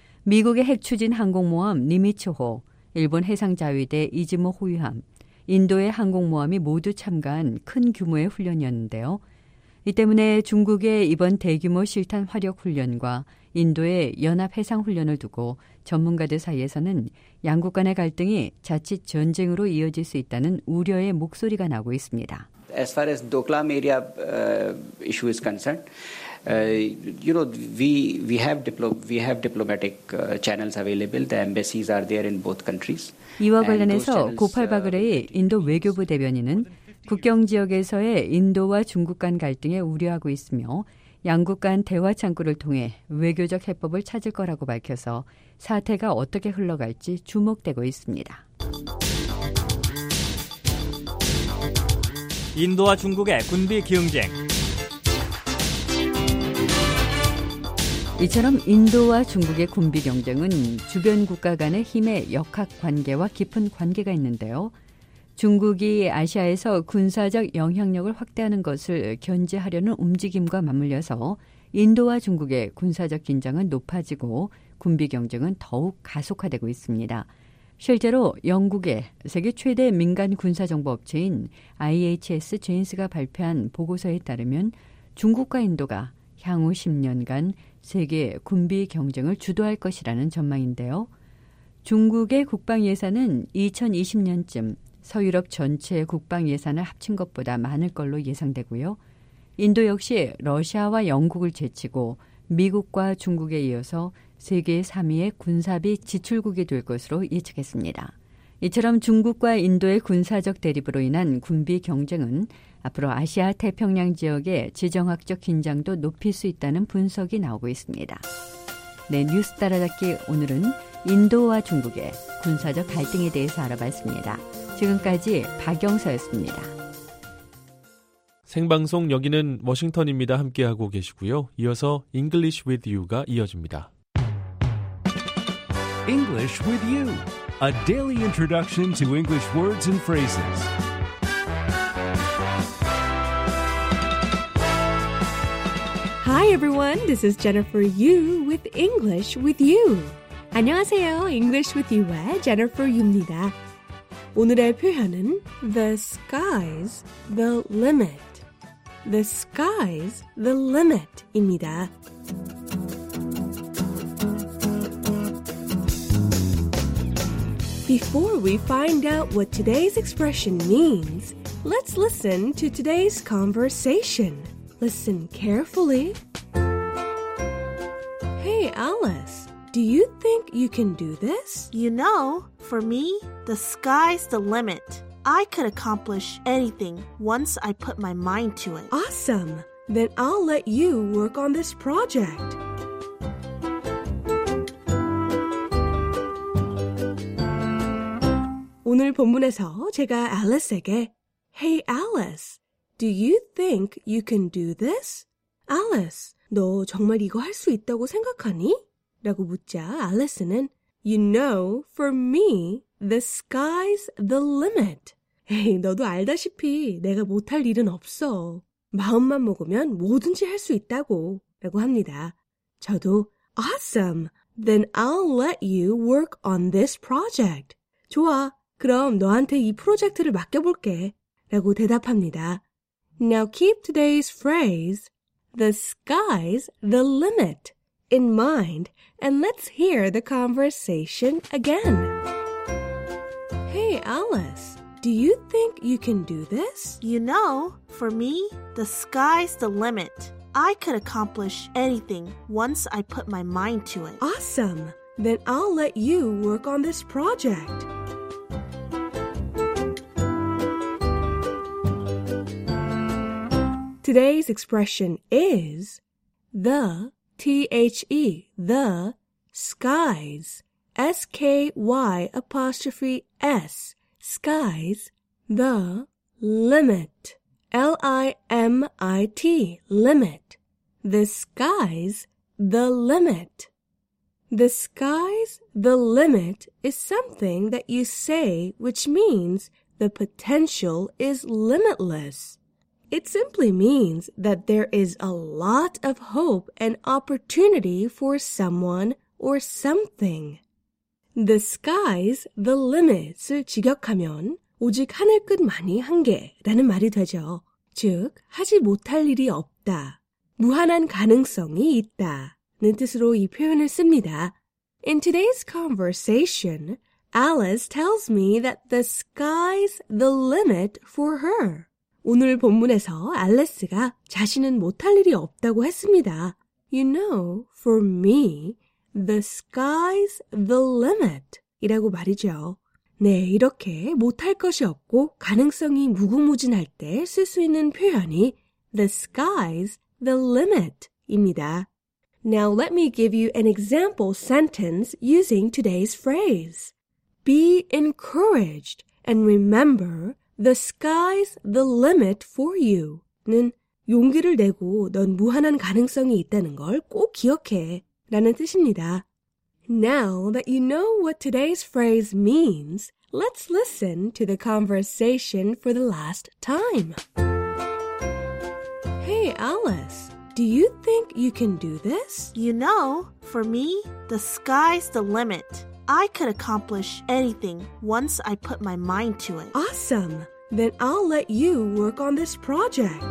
미국의 핵추진 항공모함 니미츠호, 일본 해상자위대 이즈모 호위함, 인도의 항공모함이 모두 참가한 큰 규모의 훈련이었는데요. 이 때문에 중국의 이번 대규모 실탄 화력 훈련과 인도의 연합 해상 훈련을 두고 전문가들 사이에서는 양국 간의 갈등이 자칫 전쟁으로 이어질 수 있다는 우려의 목소리가 나오고 있습니다. As far as Doklam area uh, issue is concerned, uh, you know, we we have diplo- we have diplomatic uh, channels available. The embassies are there in both countries. 이와 관련해서 고팔 바그레이 인도 외교부 대변인은 국경 지역에서의 인도와 중국 간 갈등에 우려하고 있으며 양국 간 대화 창구를 통해 외교적 해법을 찾을 거라고 밝혀서 사태가 어떻게 흘러갈지 주목되고 있습니다. 인도와 중국의 군비 경쟁. 이처럼 인도와 중국의 군비 경쟁은 주변 국가 간의 힘의 역학 관계와 깊은 관계가 있는데요. 중국이 아시아에서 군사적 영향력을 확대하는 것을 견제하려는 움직임과 맞물려서 인도와 중국의 군사적 긴장은 높아지고 군비 경쟁은 더욱 가속화되고 있습니다. 실제로 영국의 세계 최대 민간 군사정보 업체인 아이에이치에스 제인스가 발표한 보고서에 따르면 중국과 인도가 향후 십 년간 세계 군비 경쟁을 주도할 것이라는 전망인데요. 중국의 국방 예산은 이천이십 년쯤 서유럽 전체의 국방 예산을 합친 것보다 많을 걸로 예상되고요. 인도 역시 러시아와 영국을 제치고 미국과 중국에 이어서 세계 삼 위의 군사비 지출국이 될 것으로 예측했습니다. 이처럼 중국과 인도의 군사적 대립으로 인한 군비 경쟁은 앞으로 아시아 태평양 지역의 지정학적 긴장도 높일 수 있다는 분석이 나오고 있습니다. 네, 뉴스 따라잡기 오늘은 인도와 중국의 군사적 갈등에 대해서 알아봤습니다. 지금까지 박영서였습니다. 생방송 여기는 워싱턴입니다. 함께하고 계시고요. 이어서 English with You가 이어집니다. English with You, a daily introduction to English words and phrases. Hi everyone, this is Jennifer Yu with English with You. 안녕하세요, English with You의 Jennifer Yu입니다. 오늘의 표현은 The sky's the limit. The sky's the limit입니다. Before we find out what today's expression means, let's listen to today's conversation. Listen carefully. Hey, Alice, do you think you can do this? You know, for me, the sky's the limit. I could accomplish anything once I put my mind to it. Awesome! Then I'll let you work on this project. 오늘 본문에서 제가 앨리스에게 Hey Alice, do you think you can do this? Alice, 너 정말 이거 할 수 있다고 생각하니? 라고 묻자 앨리스는 You know, for me, the sky's the limit. 에이, 너도 알다시피 내가 못할 일은 없어. 마음만 먹으면 뭐든지 할 수 있다고 라고 합니다. 저도 Awesome! Then I'll let you work on this project. 좋아, 그럼 너한테 이 프로젝트를 맡겨볼게 라고 대답합니다. Now keep today's phrase, the sky's the limit, in mind and let's hear the conversation again. Hey Alice, do you think you can do this? You know, for me, the sky's the limit. I could accomplish anything once I put my mind to it. Awesome! Then I'll let you work on this project. Today's expression is the, T H E, the, skies, S K Y apostrophe S, skies, the, limit, L I M I T, limit. The sky's the limit. The sky's the limit is something that you say which means the potential is limitless. It simply means that there is a lot of hope and opportunity for someone or something. The sky's the limit을 직역하면 오직 하늘 끝만이 한계라는 말이 되죠. 즉, 하지 못할 일이 없다, 무한한 가능성이 있다는 뜻으로 이 표현을 씁니다. In today's conversation, Alice tells me that the sky's the limit for her. 오늘 본문에서 앨리스가 자신은 못할 일이 없다고 했습니다. You know, for me, the sky's the limit 이라고 말이죠. 네, 이렇게 못할 것이 없고 가능성이 무궁무진할 때 쓸 수 있는 표현이 the sky's the limit 입니다. Now let me give you an example sentence using today's phrase. Be encouraged and remember The sky's the limit for you 는 용기를 내고 넌 무한한 가능성이 있다는 걸 꼭 기억해 라는 뜻입니다. Now that you know what today's phrase means, let's listen to the conversation for the last time. Hey Alice, do you think you can do this? You know, for me, the sky's the limit. I could accomplish anything once I put my mind to it. Awesome! Then I'll let you work on this project.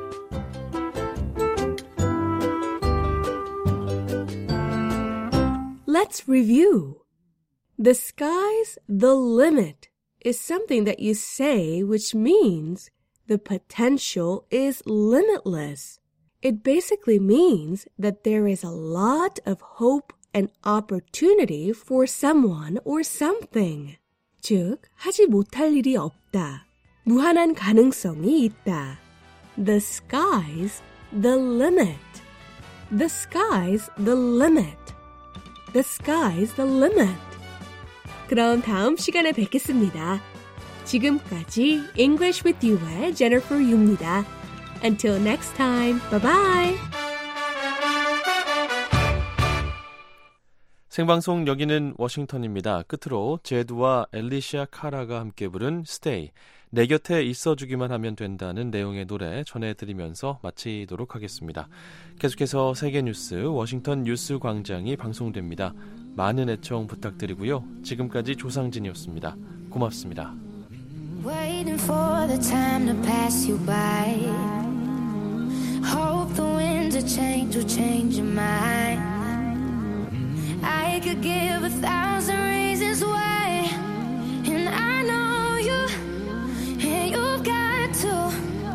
Let's review. The sky's the limit is something that you say which means the potential is limitless. It basically means that there is a lot of hope and opportunity for someone or something. 즉, 하지 못할 일이 없다. 무한한 가능성이 있다. The sky's the limit. The sky's the limit. The sky's the limit. 그럼 다음 시간에 뵙겠습니다. 지금까지 English with You의 Jennifer Yu입니다. Until next time, bye-bye. 생방송 여기는 워싱턴입니다. 끝으로 제드와 엘리시아 카라가 함께 부른 Stay, 내 곁에 있어주기만 하면 된다는 내용의 노래 전해드리면서 마치도록 하겠습니다. 계속해서 세계뉴스 워싱턴 뉴스광장이 방송됩니다. 많은 애청 부탁드리고요. 지금까지 조상진이었습니다. 고맙습니다. Waiting for the time to pass you by. Hope the winds of change will change your mind. I could give a thousand reasons why, and I know you, and you've got to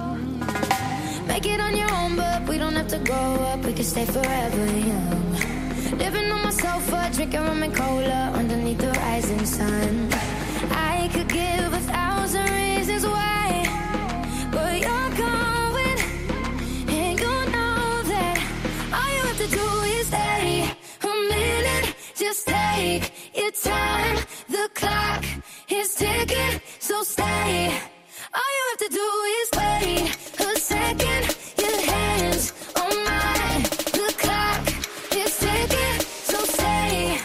make it on your own, but we don't have to grow up, we can stay forever young. Living on my sofa, drinking rum and cola underneath the rising sun. I could give a thousand reasons why, but you're going, and you know that all you have to do is stay a minute. Just take your time. The clock is ticking, so stay. All you have to do is wait a second. Your hands on mine. The clock is ticking, so stay.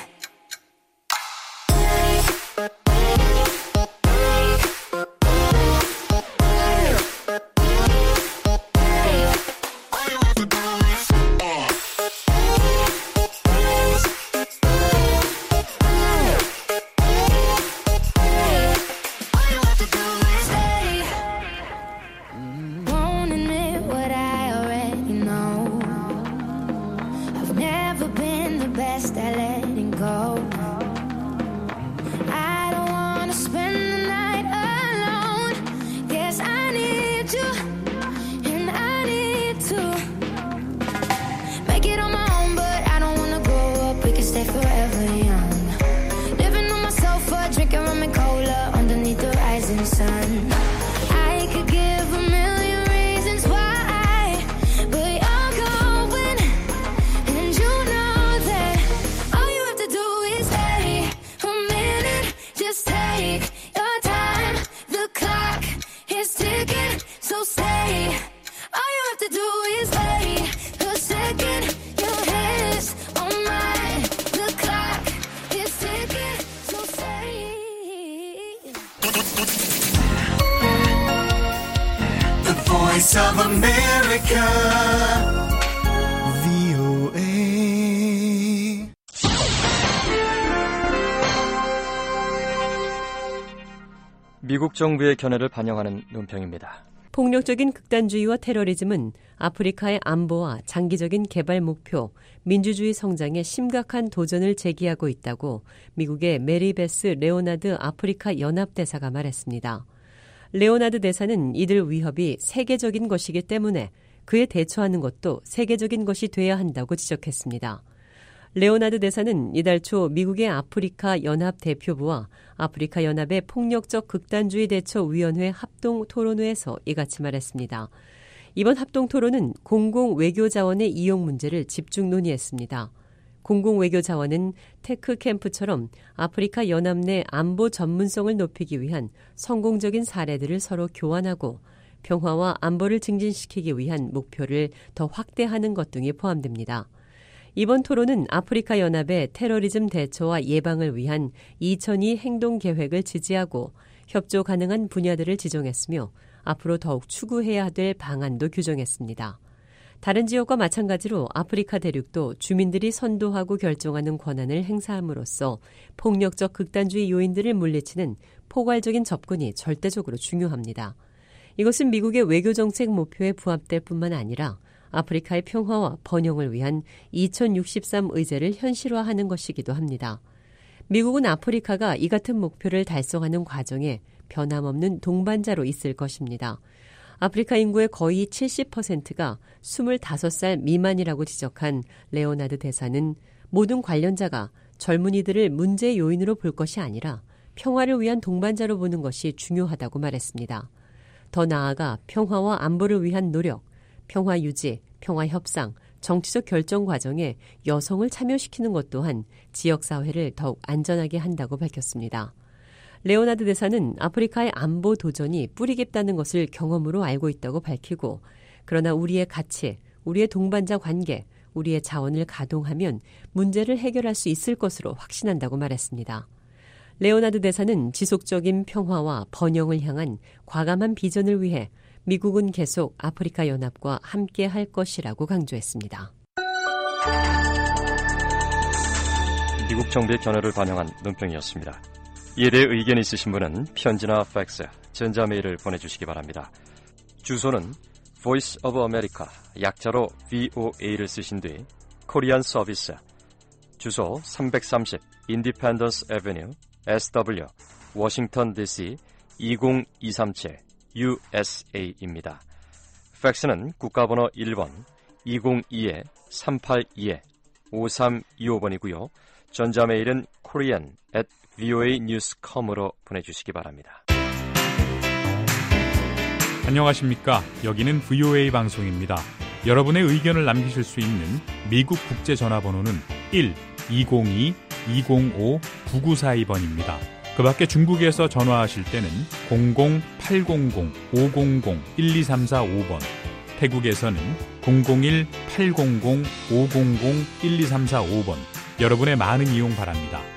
Voice of America, 브이오에이. 미국 정부의 견해를 반영하는 논평입니다. 폭력적인 극단주의와 테러리즘은 아프리카의 안보와 장기적인 개발 목표, 민주주의 성장에 심각한 도전을 제기하고 있다고 미국의 메리 베스 레오나드 아프리카 연합대사가 말했습니다. 레오나드 대사는 이들 위협이 세계적인 것이기 때문에 그에 대처하는 것도 세계적인 것이 돼야 한다고 지적했습니다. 레오나드 대사는 이달 초 미국의 아프리카 연합 대표부와 아프리카 연합의 폭력적 극단주의 대처위원회 합동 토론회에서 이같이 말했습니다. 이번 합동 토론은 공공 외교 자원의 이용 문제를 집중 논의했습니다. 공공 외교 자원은 테크 캠프처럼 아프리카 연합 내 안보 전문성을 높이기 위한 성공적인 사례들을 서로 교환하고 평화와 안보를 증진시키기 위한 목표를 더 확대하는 것 등이 포함됩니다. 이번 토론은 아프리카 연합의 테러리즘 대처와 예방을 위한 이천이 행동 계획을 지지하고 협조 가능한 분야들을 지정했으며 앞으로 더욱 추구해야 될 방안도 규정했습니다. 다른 지역과 마찬가지로 아프리카 대륙도 주민들이 선도하고 결정하는 권한을 행사함으로써 폭력적 극단주의 요인들을 물리치는 포괄적인 접근이 절대적으로 중요합니다. 이것은 미국의 외교정책 목표에 부합될 뿐만 아니라 아프리카의 평화와 번영을 위한 이천육십삼 의제를 현실화하는 것이기도 합니다. 미국은 아프리카가 이 같은 목표를 달성하는 과정에 변함없는 동반자로 있을 것입니다. 아프리카 인구의 거의 칠십 퍼센트가 스물다섯 살 미만이라고 지적한 레오나드 대사는 모든 관련자가 젊은이들을 문제 요인으로 볼 것이 아니라 평화를 위한 동반자로 보는 것이 중요하다고 말했습니다. 더 나아가 평화와 안보를 위한 노력, 평화 유지, 평화 협상, 정치적 결정 과정에 여성을 참여시키는 것 또한 지역사회를 더욱 안전하게 한다고 밝혔습니다. 레오나드 대사는 아프리카의 안보 도전이 뿌리 깊다는 것을 경험으로 알고 있다고 밝히고 그러나 우리의 가치, 우리의 동반자 관계, 우리의 자원을 가동하면 문제를 해결할 수 있을 것으로 확신한다고 말했습니다. 레오나드 대사는 지속적인 평화와 번영을 향한 과감한 비전을 위해 미국은 계속 아프리카 연합과 함께 할 것이라고 강조했습니다. 미국 정부의 견해를 반영한 논평이었습니다. 이에 대해 의견이 있으신 분은 편지나 팩스, 전자메일을 보내주시기 바랍니다. 주소는 Voice of America, 약자로 브이오에이를 쓰신 뒤 코리안 서비스, 주소 삼백삼십 Independence Avenue, 에스더블유, 워싱턴 디씨 이공이삼칠 유에스에이입니다. 팩스는 국가번호 일 번 이공이 삼팔이 오삼이오 번이고요. 전자메일은 korean at voa news dot com으로 보내주시기 바랍니다. 안녕하십니까. 여기는 브이오에이 방송입니다. 여러분의 의견을 남기실 수 있는 미국 국제전화번호는 일 이공이 이공오 구구사이 번입니다. 그 밖에 중국에서 전화하실 때는 공공 팔공공 오공공 일이삼사오 번, 태국에서는 공공일 팔공공 오공공 일이삼사오 번, 여러분의 많은 이용 바랍니다.